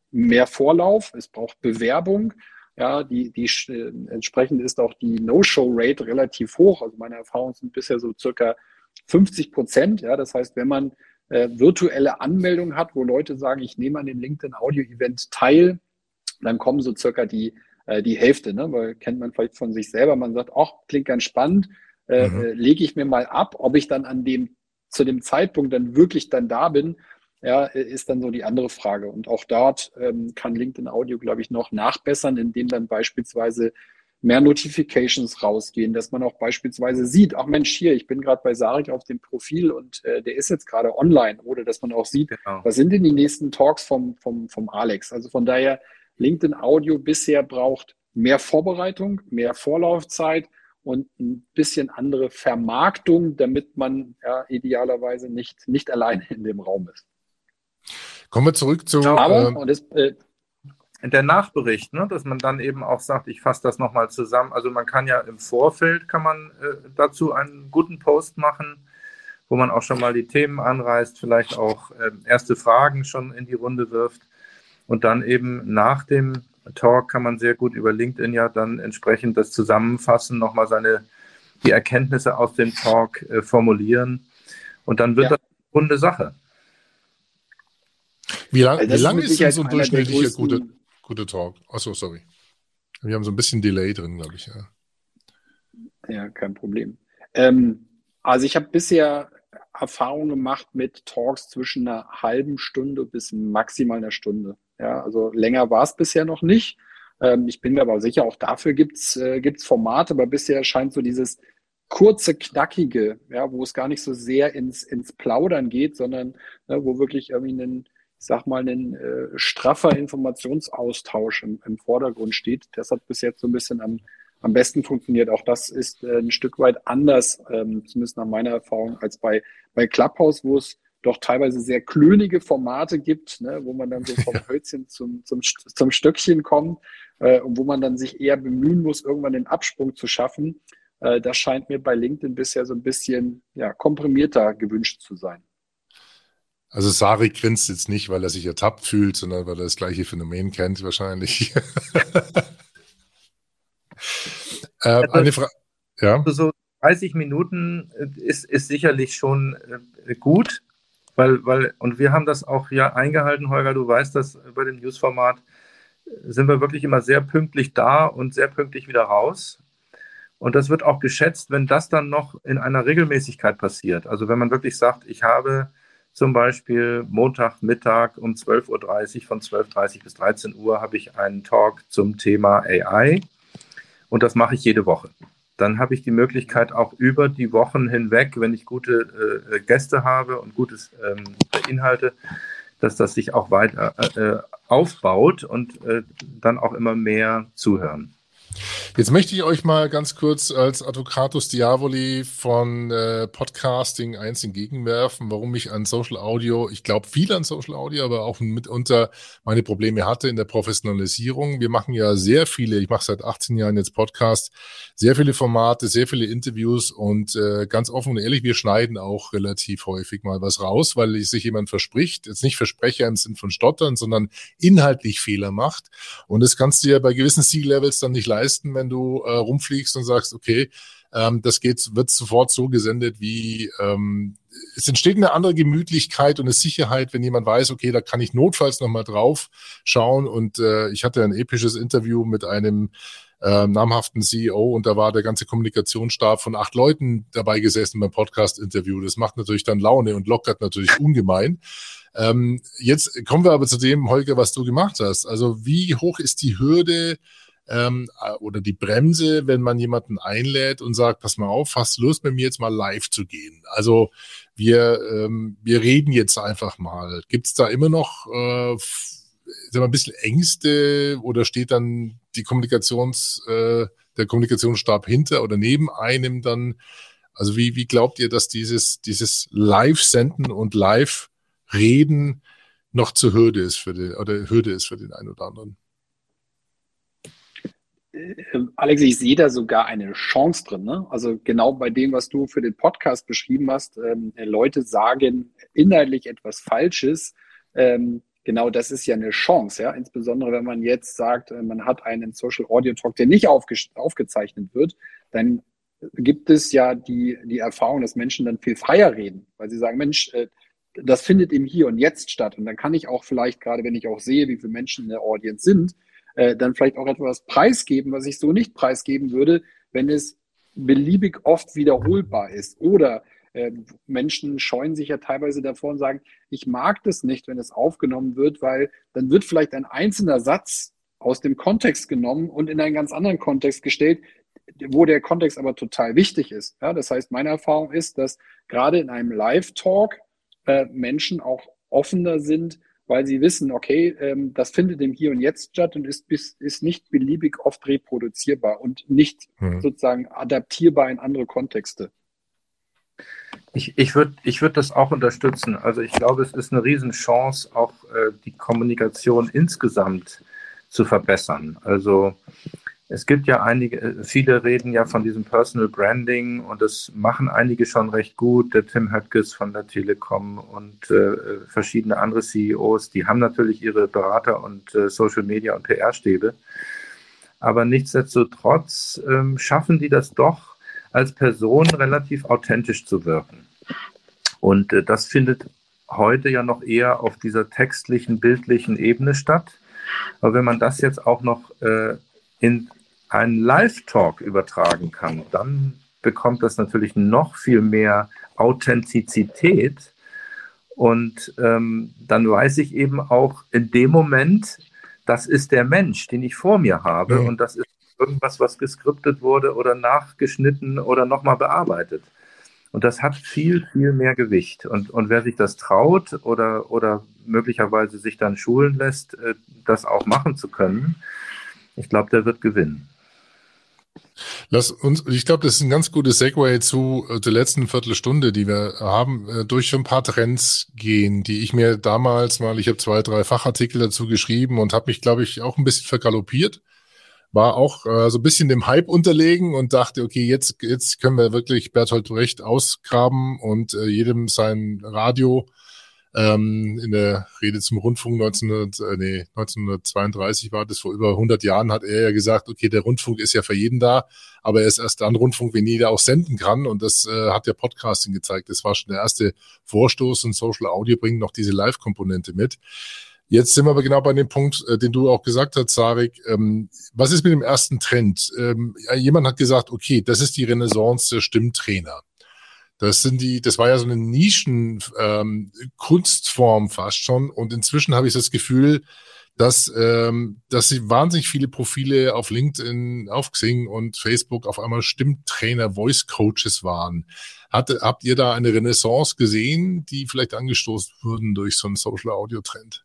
mehr Vorlauf, es braucht Bewerbung. Ja, die, die äh, entsprechend ist auch die No-Show-Rate relativ hoch. Also meine Erfahrungen sind bisher so circa fünfzig Prozent. Ja, das heißt, wenn man äh, virtuelle Anmeldungen hat, wo Leute sagen, ich nehme an dem LinkedIn-Audio-Event teil, dann kommen so circa die, äh, die Hälfte. Ne? Weil kennt man vielleicht von sich selber. Man sagt, ach, klingt ganz spannend, äh, mhm. äh, lege ich mir mal ab, ob ich dann an dem zu dem Zeitpunkt dann wirklich dann da bin. Ja, ist dann so die andere Frage. Und auch dort ähm, kann LinkedIn Audio, glaube ich, noch nachbessern, indem dann beispielsweise mehr Notifications rausgehen, dass man auch beispielsweise sieht, ach Mensch, hier, ich bin gerade bei Sarek auf dem Profil und äh, der ist jetzt gerade online. Oder dass man auch sieht, genau. was sind denn die nächsten Talks vom, vom, vom Alex? Also von daher, LinkedIn Audio bisher braucht mehr Vorbereitung, mehr Vorlaufzeit und ein bisschen andere Vermarktung, damit man ja, idealerweise nicht, nicht alleine in dem Raum ist. Kommen wir zurück zu... Aber, äh, das, äh, der Nachbericht, ne, dass man dann eben auch sagt, ich fasse das nochmal zusammen. Also man kann ja im Vorfeld, kann man äh, dazu einen guten Post machen, wo man auch schon mal die Themen anreißt, vielleicht auch äh, erste Fragen schon in die Runde wirft. Und dann eben nach dem Talk kann man sehr gut über LinkedIn ja dann entsprechend das zusammenfassen, nochmal seine, die Erkenntnisse aus dem Talk äh, formulieren. Und dann wird ja. das eine runde Sache. Wie lang, also wie lang ist denn so ein durchschnittlicher gute, gute Talk? Achso, sorry. Wir haben so ein bisschen Delay drin, glaube ich. Ja, ja kein Problem. Ähm, also ich habe bisher Erfahrungen gemacht mit Talks zwischen einer halben Stunde bis maximal einer Stunde. Ja, also länger war es bisher noch nicht. Ähm, ich bin mir aber sicher, auch dafür gibt's äh, gibt's Formate, aber bisher scheint so dieses kurze, knackige, ja, wo es gar nicht so sehr ins, ins Plaudern geht, sondern ne, wo wirklich irgendwie ein ich sag mal, ein äh, straffer Informationsaustausch im, im Vordergrund steht. Das hat bis jetzt so ein bisschen am, am besten funktioniert. Auch das ist äh, ein Stück weit anders, ähm, zumindest nach meiner Erfahrung, als bei, bei Clubhouse, wo es doch teilweise sehr klönige Formate gibt, ne, wo man dann so vom Hölzchen zum, zum, zum Stöckchen kommt äh, und wo man dann sich eher bemühen muss, irgendwann den Absprung zu schaffen. Äh, das scheint mir bei LinkedIn bisher so ein bisschen ja, komprimierter gewünscht zu sein. Also Sarek grinst jetzt nicht, weil er sich ertappt fühlt, sondern weil er das gleiche Phänomen kennt wahrscheinlich. äh, also, eine Frage. Ja. So dreißig Minuten ist, ist sicherlich schon äh, gut, weil, weil, und wir haben das auch ja eingehalten, Holger, du weißt das, bei dem Newsformat sind wir wirklich immer sehr pünktlich da und sehr pünktlich wieder raus. Und das wird auch geschätzt, wenn das dann noch in einer Regelmäßigkeit passiert. Also wenn man wirklich sagt, ich habe zum Beispiel Montagmittag um zwölf Uhr dreißig, von zwölf Uhr dreißig bis dreizehn Uhr habe ich einen Talk zum Thema A I und das mache ich jede Woche. Dann habe ich die Möglichkeit auch über die Wochen hinweg, wenn ich gute äh, Gäste habe und gutes ähm, Inhalte, dass das sich auch weiter äh, aufbaut und äh, dann auch immer mehr zuhören. Jetzt möchte ich euch mal ganz kurz als Advocatus Diaboli von äh, Podcasting eins entgegenwerfen, warum ich an Social Audio, ich glaube viel an Social Audio, aber auch mitunter meine Probleme hatte in der Professionalisierung. Wir machen ja sehr viele, ich mache seit achtzehn Jahren jetzt Podcast, sehr viele Formate, sehr viele Interviews und äh, ganz offen und ehrlich, wir schneiden auch relativ häufig mal was raus, weil sich jemand verspricht, jetzt nicht Versprecher im Sinn von Stottern, sondern inhaltlich Fehler macht und das kannst du ja bei gewissen C-Levels dann nicht leisten, wenn du äh, rumfliegst und sagst, okay, ähm, das geht, wird sofort so gesendet, wie ähm, es entsteht eine andere Gemütlichkeit und eine Sicherheit, wenn jemand weiß, okay, da kann ich notfalls nochmal drauf schauen. Und äh, ich hatte ein episches Interview mit einem äh, namhaften C E O und da war der ganze Kommunikationsstab von acht Leuten dabei gesessen beim Podcast-Interview. Das macht natürlich dann Laune und lockert natürlich ungemein. Ähm, jetzt kommen wir aber zu dem, Holger, was du gemacht hast. Also wie hoch ist die Hürde, Ähm, oder die Bremse, wenn man jemanden einlädt und sagt, pass mal auf, hast Lust, mit mir jetzt mal live zu gehen? Also wir ähm, wir reden jetzt einfach mal. Gibt es da immer noch äh, sagen wir, ein bisschen Ängste oder steht dann die Kommunikations äh, der Kommunikationsstab hinter oder neben einem dann? Also wie wie glaubt ihr, dass dieses dieses Live-Senden und Live-Reden noch zur Hürde ist für den oder Hürde ist für den einen oder anderen? Alex, ich sehe da sogar eine Chance drin. Ne? Also genau bei dem, was du für den Podcast beschrieben hast, ähm, Leute sagen inhaltlich etwas Falsches, ähm, genau das ist ja eine Chance, ja, insbesondere wenn man jetzt sagt, man hat einen Social Audio Talk, der nicht aufge aufgezeichnet wird, dann gibt es ja die, die Erfahrung, dass Menschen dann viel freier reden, weil sie sagen, Mensch, das findet im Hier und Jetzt statt. Und dann kann ich auch vielleicht, gerade wenn ich auch sehe, wie viele Menschen in der Audience sind, äh, dann vielleicht auch etwas preisgeben, was ich so nicht preisgeben würde, wenn es beliebig oft wiederholbar ist. Oder äh, Menschen scheuen sich ja teilweise davor und sagen, ich mag das nicht, wenn es aufgenommen wird, weil dann wird vielleicht ein einzelner Satz aus dem Kontext genommen und in einen ganz anderen Kontext gestellt, wo der Kontext aber total wichtig ist. Ja, das heißt, meine Erfahrung ist, dass gerade in einem Live-Talk äh, Menschen auch offener sind, weil sie wissen, okay, ähm, das findet im Hier und Jetzt statt und ist, ist, ist nicht beliebig oft reproduzierbar und nicht hm. sozusagen adaptierbar in andere Kontexte. Ich, ich würde ich würd das auch unterstützen. Also ich glaube, es ist eine Riesenchance, auch äh, die Kommunikation insgesamt zu verbessern. Also es gibt ja einige, viele reden ja von diesem Personal Branding und das machen einige schon recht gut. Der Tim Höttges von der Telekom und äh, verschiedene andere C E Os, die haben natürlich ihre Berater und äh, Social Media und P R-Stäbe. Aber nichtsdestotrotz ähm, schaffen die das doch, als Person relativ authentisch zu wirken. Und äh, das findet heute ja noch eher auf dieser textlichen, bildlichen Ebene statt. Aber wenn man das jetzt auch noch äh, in einen Live-Talk übertragen kann, dann bekommt das natürlich noch viel mehr Authentizität und ähm, dann weiß ich eben auch in dem Moment, das ist der Mensch, den ich vor mir habe ja. Und das ist irgendwas, was geskriptet wurde oder nachgeschnitten oder nochmal bearbeitet. Und das hat viel, viel mehr Gewicht. Und, und wer sich das traut oder, oder möglicherweise sich dann schulen lässt, das auch machen zu können, ich glaube, der wird gewinnen. Lass uns, ich glaube, das ist ein ganz gutes Segway zu äh, der letzten Viertelstunde, die wir haben, äh, durch ein paar Trends gehen, die ich mir damals mal, ich habe zwei, drei Fachartikel dazu geschrieben und habe mich, glaube ich, auch ein bisschen vergaloppiert, war auch äh, so ein bisschen dem Hype unterlegen und dachte, okay, jetzt jetzt können wir wirklich Bertolt Brecht ausgraben und äh, jedem sein Radio ähm, in der Rede zum Rundfunk neunzehnhundert, äh, nee, neunzehnhundertzweiunddreißig war das, vor über hundert Jahren hat er ja gesagt, okay, der Rundfunk ist ja für jeden da, aber er ist erst dann Rundfunk, wenn jeder auch senden kann und das äh, hat ja Podcasting gezeigt. Das war schon der erste Vorstoß und Social Audio bringt noch diese Live-Komponente mit. Jetzt sind wir aber genau bei dem Punkt, äh, den du auch gesagt hast, Sarek. Ähm, was ist mit dem ersten Trend? Ähm, jemand hat gesagt, okay, das ist die Renaissance der Stimmtrainer. Das sind die, das war ja so eine Nischen ähm, Kunstform fast schon. Und inzwischen habe ich das Gefühl, dass ähm, dass sie wahnsinnig viele Profile auf LinkedIn, auf Xing und Facebook auf einmal Stimmtrainer, Voice Coaches waren. Hatte, habt ihr da eine Renaissance gesehen, die vielleicht angestoßen wurden durch so einen Social Audio Trend?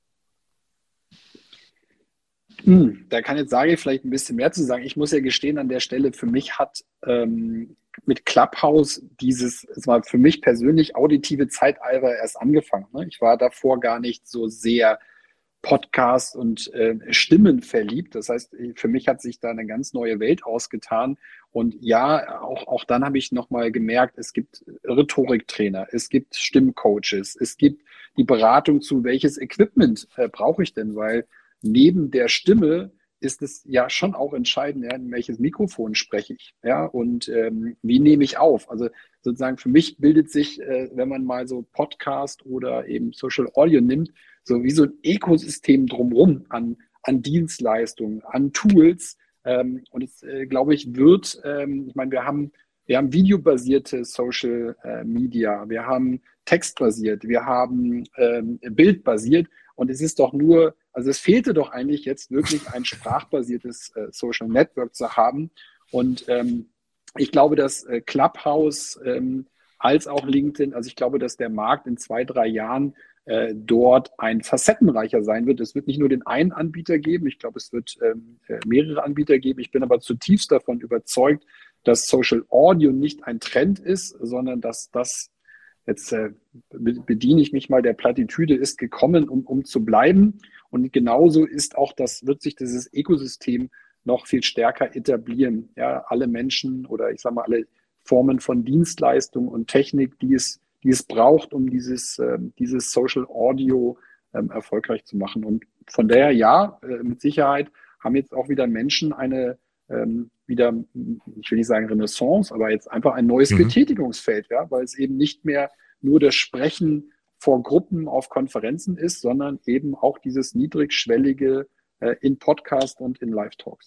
Hm, da kann jetzt Sari vielleicht ein bisschen mehr zu sagen. Ich muss ja gestehen, an der Stelle, für mich hat ähm, mit Clubhouse dieses, es war für mich persönlich auditive Zeitalter erst angefangen. Ne? Ich war davor gar nicht so sehr Podcast und äh, Stimmen verliebt. Das heißt, für mich hat sich da eine ganz neue Welt ausgetan. Und ja, auch, auch dann habe ich nochmal gemerkt, es gibt Rhetoriktrainer, es gibt Stimmcoaches, es gibt die Beratung zu, welches Equipment äh, brauche ich denn, weil neben der Stimme ist es ja schon auch entscheidend, ja, in welches Mikrofon spreche ich, ja, und ähm, wie nehme ich auf. Also sozusagen für mich bildet sich, äh, wenn man mal so Podcast oder eben Social Audio nimmt, so wie so ein Ökosystem drumherum an, an Dienstleistungen, an Tools. Ähm, und es, äh, glaube ich, wird, ähm, ich meine, wir haben, wir haben videobasierte Social äh, Media, wir haben textbasiert, wir haben ähm, bildbasiert. Und es ist doch nur, also es fehlte doch eigentlich jetzt wirklich ein sprachbasiertes äh, Social Network zu haben. Und ähm, ich glaube, dass äh, Clubhouse ähm, als auch LinkedIn, also ich glaube, dass der Markt in zwei, drei Jahren äh, dort ein facettenreicher sein wird. Es wird nicht nur den einen Anbieter geben, ich glaube, es wird ähm, mehrere Anbieter geben. Ich bin aber zutiefst davon überzeugt, dass Social Audio nicht ein Trend ist, sondern dass das Jetzt äh, bediene ich mich mal der Plattitüde, ist gekommen, um, um zu bleiben. Und genauso ist auch das, wird sich dieses Ökosystem noch viel stärker etablieren. Ja, alle Menschen oder ich sage mal alle Formen von Dienstleistung und Technik, die es, die es braucht, um dieses, äh, dieses Social Audio ähm, erfolgreich zu machen. Und von daher, ja, äh, mit Sicherheit haben jetzt auch wieder Menschen eine ähm, wieder, ich will nicht sagen Renaissance, aber jetzt einfach ein neues mhm. Betätigungsfeld, ja, weil es eben nicht mehr nur das Sprechen vor Gruppen auf Konferenzen ist, sondern eben auch dieses niedrigschwellige äh, in Podcast und in Live-Talks.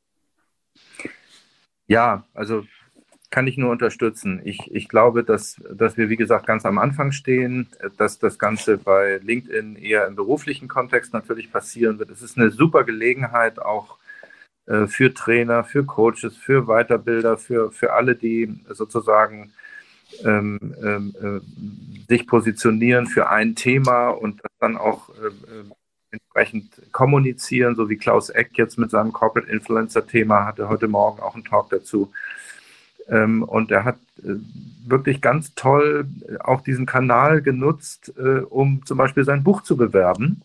Ja, also kann ich nur unterstützen. Ich, ich glaube, dass, dass wir, wie gesagt, ganz am Anfang stehen, dass das Ganze bei LinkedIn eher im beruflichen Kontext natürlich passieren wird. Es ist eine super Gelegenheit auch äh, für Trainer, für Coaches, für Weiterbilder, für, für alle, die sozusagen ähm, äh, sich positionieren für ein Thema und das dann auch äh, entsprechend kommunizieren, so wie Klaus Eck jetzt mit seinem Corporate Influencer-Thema hatte heute Morgen auch einen Talk dazu. Ähm, und er hat äh, wirklich ganz toll auch diesen Kanal genutzt, äh, um zum Beispiel sein Buch zu bewerben.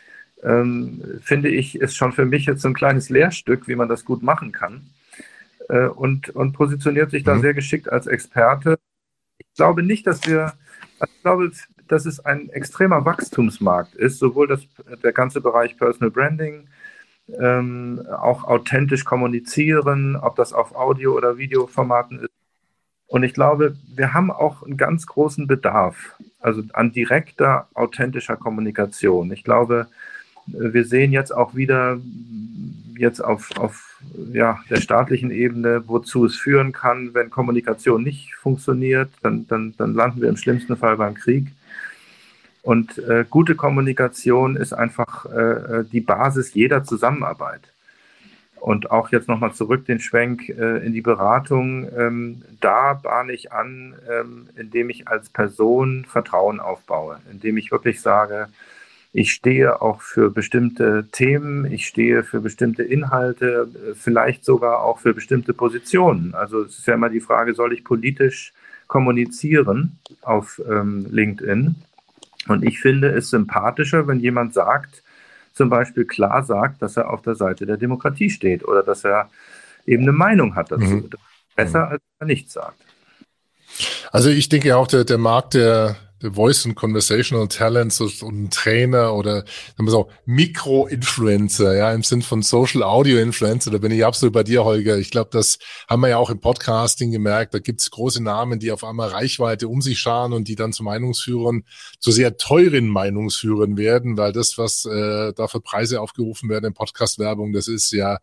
Ähm, finde ich, ist schon für mich jetzt so ein kleines Lehrstück, wie man das gut machen kann. Äh, und, und positioniert sich da mhm. sehr geschickt als Experte. Ich glaube nicht, dass wir, also ich glaube, dass es ein extremer Wachstumsmarkt ist, sowohl das, der ganze Bereich Personal Branding, ähm, auch authentisch kommunizieren, ob das auf Audio- oder Videoformaten ist. Und ich glaube, wir haben auch einen ganz großen Bedarf, also an direkter, authentischer Kommunikation. Ich glaube, wir sehen jetzt auch wieder jetzt auf, auf ja, der staatlichen Ebene, wozu es führen kann, wenn Kommunikation nicht funktioniert, dann, dann, dann landen wir im schlimmsten Fall beim Krieg. Und äh, gute Kommunikation ist einfach äh, die Basis jeder Zusammenarbeit. Und auch jetzt nochmal zurück den Schwenk äh, in die Beratung. Ähm, da bahne ich an, ähm, indem ich als Person Vertrauen aufbaue, indem ich wirklich sage, ich stehe auch für bestimmte Themen, ich stehe für bestimmte Inhalte, vielleicht sogar auch für bestimmte Positionen. Also es ist ja immer die Frage, soll ich politisch kommunizieren auf ähm, LinkedIn? Und ich finde es sympathischer, wenn jemand sagt, zum Beispiel klar sagt, dass er auf der Seite der Demokratie steht oder dass er eben eine Meinung hat dazu. Mhm. Besser, als wenn er nichts sagt. Also ich denke auch, der, der Markt der, der Voice and Conversational Talents und ein Trainer oder sagen wir so, Mikro-Influencer, ja, im Sinn von Social Audio Influencer, da bin ich absolut bei dir, Holger. Ich glaube, das haben wir ja auch im Podcasting gemerkt. Da gibt's große Namen, die auf einmal Reichweite um sich scharen und die dann zu Meinungsführern, zu sehr teuren Meinungsführern werden, weil das, was äh, da für Preise aufgerufen werden in Podcast-Werbung, das ist ja,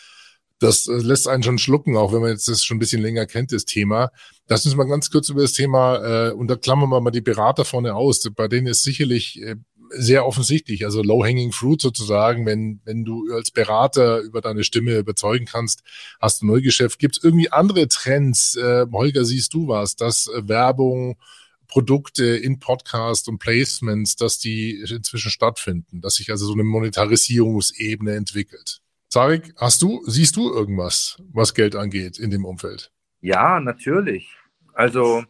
das lässt einen schon schlucken, auch wenn man jetzt das schon ein bisschen länger kennt, das Thema. Lass uns mal ganz kurz über das Thema, äh, und da klammern wir mal die Berater vorne aus. Bei denen ist sicherlich äh, sehr offensichtlich, also low-hanging fruit sozusagen, wenn wenn du als Berater über deine Stimme überzeugen kannst, hast du Neugeschäft. Gibt es irgendwie andere Trends? Äh, Holger, siehst du was, dass äh, Werbung, Produkte in Podcast und Placements, dass die inzwischen stattfinden, dass sich also so eine Monetarisierungsebene entwickelt? Zarik, hast du, siehst du irgendwas, was Geld angeht in dem Umfeld? Ja, natürlich. Also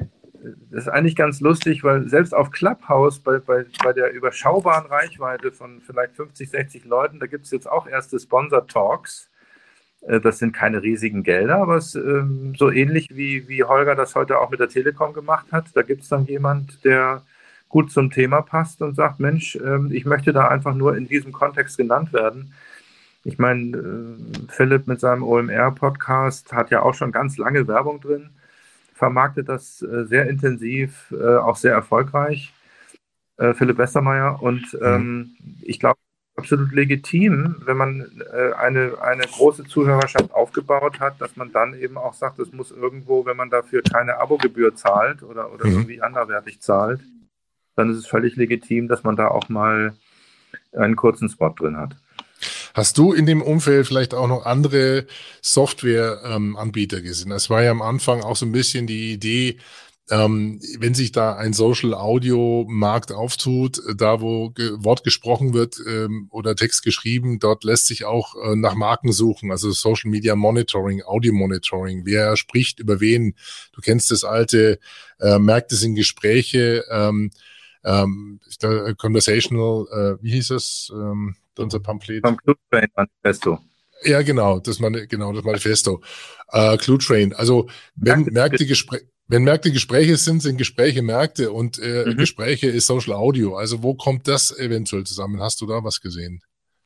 das ist eigentlich ganz lustig, weil selbst auf Clubhouse bei, bei, bei der überschaubaren Reichweite von vielleicht fünfzig, sechzig Leuten, da gibt es jetzt auch erste Sponsor-Talks. Das sind keine riesigen Gelder, aber es ist ähm, so ähnlich wie, wie Holger das heute auch mit der Telekom gemacht hat. Da gibt es dann jemand, der gut zum Thema passt und sagt, Mensch, ähm, ich möchte da einfach nur in diesem Kontext genannt werden. Ich meine, äh, Philipp mit seinem O M R-Podcast hat ja auch schon ganz lange Werbung drin, vermarktet das äh, sehr intensiv, äh, auch sehr erfolgreich, äh, Philipp Westermeier. Und ähm, mhm. ich glaube, absolut legitim, wenn man äh, eine, eine große Zuhörerschaft aufgebaut hat, dass man dann eben auch sagt, es muss irgendwo, wenn man dafür keine Abogebühr zahlt oder, oder mhm. irgendwie anderwertig zahlt, dann ist es völlig legitim, dass man da auch mal einen kurzen Spot drin hat. Hast du in dem Umfeld vielleicht auch noch andere Software-Anbieter ähm, gesehen? Das war ja am Anfang auch so ein bisschen die Idee, ähm, wenn sich da ein Social-Audio-Markt auftut, da wo ge- Wort gesprochen wird ähm, oder Text geschrieben, dort lässt sich auch äh, nach Marken suchen, also Social Media Monitoring, Audio Monitoring. Wer spricht über wen? Du kennst das alte äh, Märkte sind Gespräche, ähm, ähm, Conversational, äh, wie hieß es? Ähm, unser Pamphlet. Vom Clue Train Manifesto. Ja, genau, das, man, genau, das Manifesto. Äh, Clue Train. Also, wenn Märkte, Gespr- Wenn Märkte Gespräche sind, sind Gespräche Märkte und äh, Mhm. Gespräche ist Social Audio. Also wo kommt das eventuell zusammen? Hast du da was gesehen?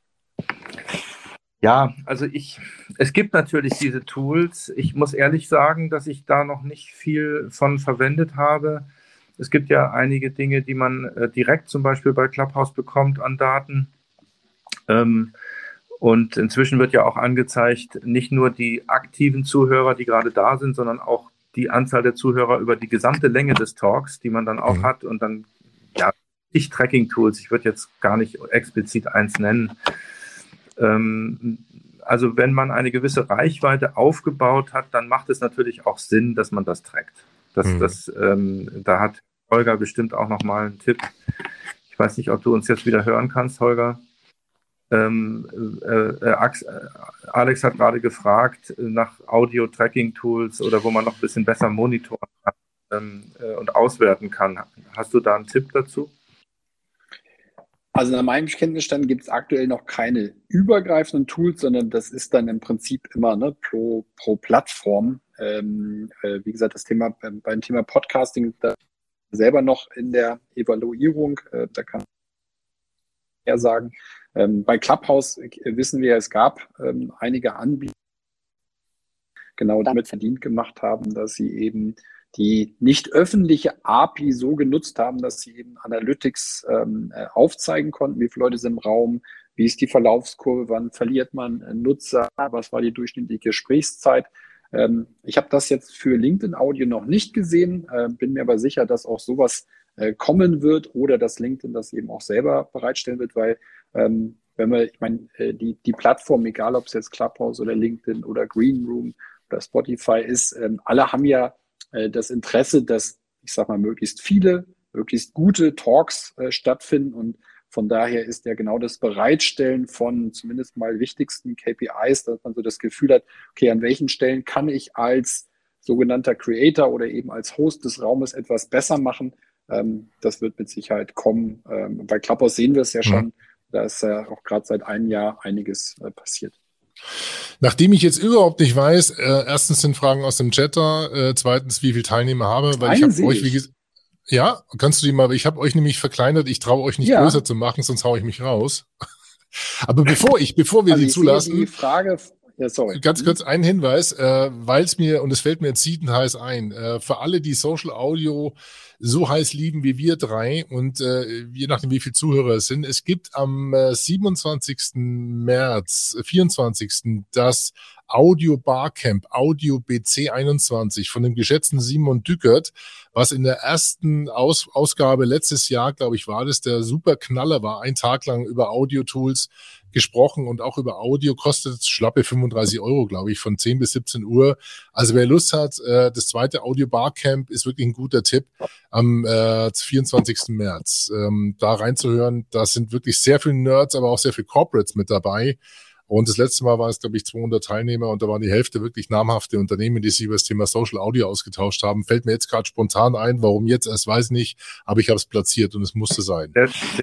Ja, also ich, es gibt natürlich diese Tools. Ich muss ehrlich sagen, dass ich da noch nicht viel von verwendet habe. Es gibt ja einige Dinge, die man äh, direkt zum Beispiel bei Clubhouse bekommt an Daten. Ähm, und inzwischen wird ja auch angezeigt, nicht nur die aktiven Zuhörer, die gerade da sind, sondern auch die Anzahl der Zuhörer über die gesamte Länge des Talks, die man dann auch Mhm. hat. Und dann, ja, ich Tracking-Tools, ich würde jetzt gar nicht explizit eins nennen. Ähm, also wenn man eine gewisse Reichweite aufgebaut hat, dann macht es natürlich auch Sinn, dass man das trackt. Das, Mhm. das, ähm, da hat Holger bestimmt auch nochmal einen Tipp. Ich weiß nicht, ob du uns jetzt wieder hören kannst, Holger. Ähm, äh, äh, Alex hat gerade gefragt nach Audio-Tracking-Tools oder wo man noch ein bisschen besser monitoren kann ähm, äh, und auswerten kann. Hast du da einen Tipp dazu? Also nach meinem Kenntnisstand gibt es aktuell noch keine übergreifenden Tools, sondern das ist dann im Prinzip immer ne, pro, pro Plattform. Ähm, äh, wie gesagt, das Thema äh, beim Thema Podcasting da selber noch in der Evaluierung, äh, da kann ich eher sagen. Ähm, bei Clubhouse äh, wissen wir, es gab ähm, einige Anbieter, genau damit verdient gemacht haben, dass sie eben die nicht öffentliche A P I so genutzt haben, dass sie eben Analytics ähm, aufzeigen konnten, wie viele Leute sind im Raum, wie ist die Verlaufskurve, wann verliert man Nutzer, was war die durchschnittliche Gesprächszeit. Ähm, ich habe das jetzt für LinkedIn Audio noch nicht gesehen, äh, bin mir aber sicher, dass auch sowas äh, kommen wird oder dass LinkedIn das eben auch selber bereitstellen wird, weil ähm, wenn wir, ich meine, äh, die, die Plattform, egal ob es jetzt Clubhouse oder LinkedIn oder Greenroom oder Spotify ist, ähm, alle haben ja das Interesse, dass, ich sag mal, möglichst viele, möglichst gute Talks äh, stattfinden. Und von daher ist ja genau das Bereitstellen von zumindest mal wichtigsten K P Is, dass man so das Gefühl hat, okay, an welchen Stellen kann ich als sogenannter Creator oder eben als Host des Raumes etwas besser machen. Ähm, das wird mit Sicherheit kommen. Ähm, bei Clubhouse sehen wir es ja schon. Mhm. Da ist ja auch gerade seit einem Jahr einiges äh, passiert. Nachdem ich jetzt überhaupt nicht weiß, äh, erstens sind Fragen aus dem Chat da, äh, zweitens, wie viele Teilnehmer habe, weil ich habe euch, wie gesagt, ja, kannst du die mal, ich habe euch nämlich verkleinert, ich traue euch nicht ja. größer zu machen, sonst haue ich mich raus. Aber bevor ich, bevor wir also die zulassen, die Frage, ja, sorry. Ganz kurz ein Hinweis, äh, weil es mir, und es fällt mir jetzt siedend heiß ein, äh, für alle, die Social Audio so heiß lieben wie wir drei und äh, je nachdem, wie viele Zuhörer es sind, es gibt am äh, siebenundzwanzigsten März, vierundzwanzigsten das Audio Barcamp, Audio B C einundzwanzig von dem geschätzten Simon Dückert, was in der ersten Aus- Ausgabe letztes Jahr, glaube ich, war das, der super Knaller war, ein Tag lang über Audio-Tools gesprochen und auch über Audio, kostet schlappe fünfunddreißig Euro, glaube ich, von zehn bis siebzehn Uhr. Also wer Lust hat, äh, das zweite Audio Barcamp ist wirklich ein guter Tipp am äh, vierundzwanzigsten März. Ähm, da reinzuhören, da sind wirklich sehr viele Nerds, aber auch sehr viele Corporates mit dabei. Und das letzte Mal waren es, glaube ich, zweihundert Teilnehmer und da waren die Hälfte wirklich namhafte Unternehmen, die sich über das Thema Social Audio ausgetauscht haben. Fällt mir jetzt gerade spontan ein, warum jetzt erst, weiß nicht, aber ich habe es platziert und es musste sein.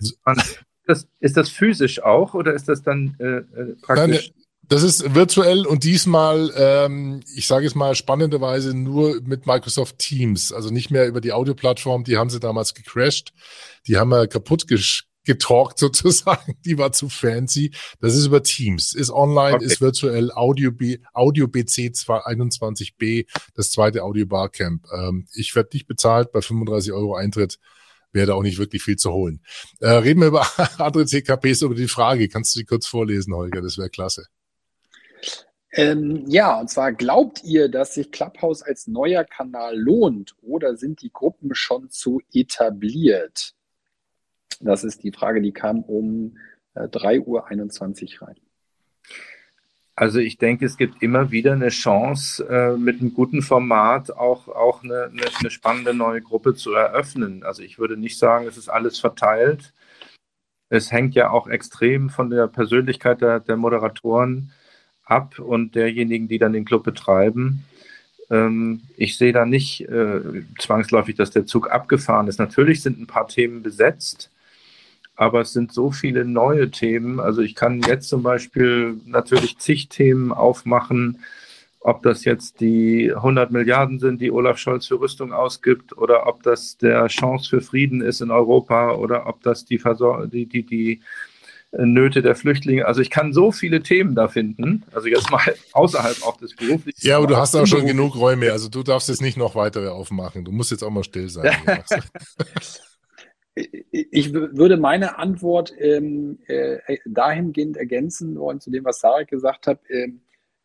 Das, ist das physisch auch oder ist das dann äh, praktisch? Nein, das ist virtuell und diesmal, ähm, ich sage es mal spannenderweise, nur mit Microsoft Teams. Also nicht mehr über die Audioplattform, die haben sie damals gecrashed. Die haben wir kaputt gesch- getalkt sozusagen. Die war zu fancy. Das ist über Teams. Ist online, okay. Ist virtuell Audio, B, Audio B C einundzwanzig B, das zweite Audio Barcamp. Ähm, ich werde nicht bezahlt bei fünfunddreißig Euro Eintritt. Wäre da auch nicht wirklich viel zu holen. Äh, reden wir über andere C K Ps, über die Frage. Kannst du die kurz vorlesen, Holger? Das wäre klasse. Ähm, ja, und zwar, glaubt ihr, dass sich Clubhouse als neuer Kanal lohnt oder sind die Gruppen schon zu etabliert? Das ist die Frage, die kam um äh, drei Uhr einundzwanzig rein. Also ich denke, es gibt immer wieder eine Chance, äh, mit einem guten Format auch, auch eine, eine, eine spannende neue Gruppe zu eröffnen. Also ich würde nicht sagen, es ist alles verteilt. Es hängt ja auch extrem von der Persönlichkeit der, der Moderatoren ab und derjenigen, die dann den Club betreiben. Ähm, ich sehe da nicht äh, zwangsläufig, dass der Zug abgefahren ist. Natürlich sind ein paar Themen besetzt, aber es sind so viele neue Themen. Also ich kann jetzt zum Beispiel natürlich zig Themen aufmachen, ob das jetzt die hundert Milliarden sind, die Olaf Scholz für Rüstung ausgibt, oder ob das der Chance für Frieden ist in Europa, oder ob das die, Versor- die, die, die Nöte der Flüchtlinge. Also ich kann so viele Themen da finden, also jetzt mal außerhalb auch des beruflichen. Ja, aber du hast auch schon genug Räume, also du darfst jetzt nicht noch weitere aufmachen. Du musst jetzt auch mal still sein. Ich würde meine Antwort ähm, äh, dahingehend ergänzen wollen zu dem, was Sarah gesagt hat. Ähm,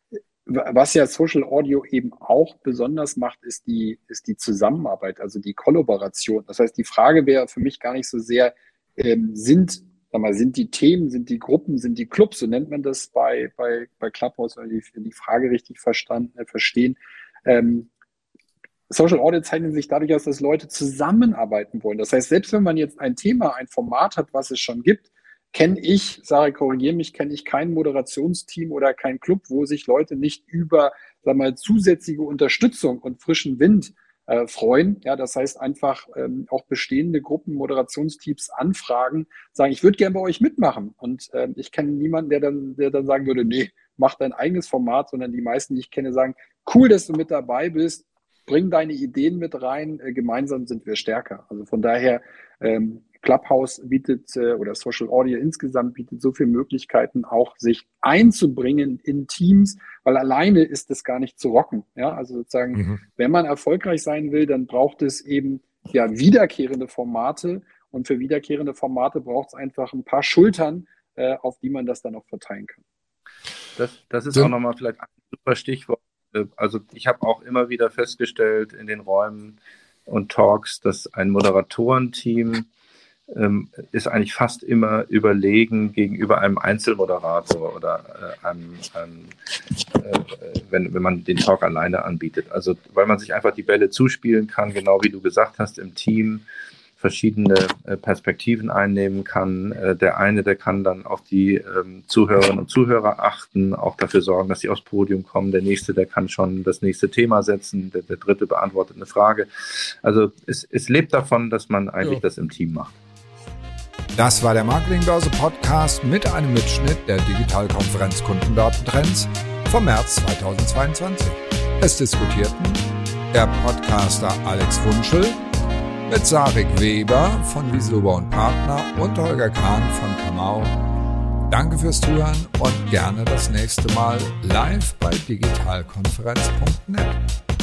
was ja Social Audio eben auch besonders macht, ist die, ist die Zusammenarbeit, also die Kollaboration. Das heißt, die Frage wäre für mich gar nicht so sehr, ähm, sind, sag mal, sind die Themen, sind die Gruppen, sind die Clubs, so nennt man das bei, bei, bei Clubhouse, weil die die Frage richtig verstanden, äh, verstehen. Ähm, Social Audio zeichnet sich dadurch aus, dass Leute zusammenarbeiten wollen. Das heißt, selbst wenn man jetzt ein Thema, ein Format hat, was es schon gibt, kenne ich, Sarah, korrigiere mich, kenne ich kein Moderationsteam oder kein Club, wo sich Leute nicht über, sag mal, zusätzliche Unterstützung und frischen Wind äh, freuen. Ja, das heißt einfach ähm, auch bestehende Gruppen, Moderationsteams anfragen, sagen, ich würde gerne bei euch mitmachen. Und äh, ich kenne niemanden, der dann, der dann sagen würde, nee, mach dein eigenes Format, sondern die meisten, die ich kenne, sagen, cool, dass du mit dabei bist, bring deine Ideen mit rein, äh, gemeinsam sind wir stärker. Also von daher, ähm, Clubhouse bietet äh, oder Social Audio insgesamt bietet so viele Möglichkeiten, auch sich einzubringen in Teams, weil alleine ist es gar nicht zu rocken. Ja, also sozusagen, mhm. wenn man erfolgreich sein will, dann braucht es eben ja wiederkehrende Formate, und für wiederkehrende Formate braucht es einfach ein paar Schultern, äh, auf die man das dann auch verteilen kann. Das, das ist auch nochmal vielleicht ein super Stichwort. Also ich habe auch immer wieder festgestellt in den Räumen und Talks, dass ein Moderatorenteam ähm, ist eigentlich fast immer überlegen gegenüber einem Einzelmoderator oder äh, einem, einem äh, wenn, wenn man den Talk alleine anbietet. Also weil man sich einfach die Bälle zuspielen kann, genau wie du gesagt hast, im Team verschiedene äh, Perspektiven einnehmen kann. Äh, der eine, der kann dann auf die ähm, Zuhörerinnen und Zuhörer achten, auch dafür sorgen, dass sie aufs Podium kommen. Der nächste, der kann schon das nächste Thema setzen. Der, der dritte beantwortet eine Frage. Also es, es lebt davon, dass man eigentlich ja. das im Team macht. Das war der Marketingbörse Podcast mit einem Mitschnitt der Digitalkonferenz Kundendatentrends vom März zweitausendzweiundzwanzig. Es diskutierten der Podcaster Alex Wunschel mit Sarik Weber von Wieselober und Partner und Holger Kahn von Kamau. Danke fürs Zuhören und gerne das nächste Mal live bei digitalkonferenz punkt net.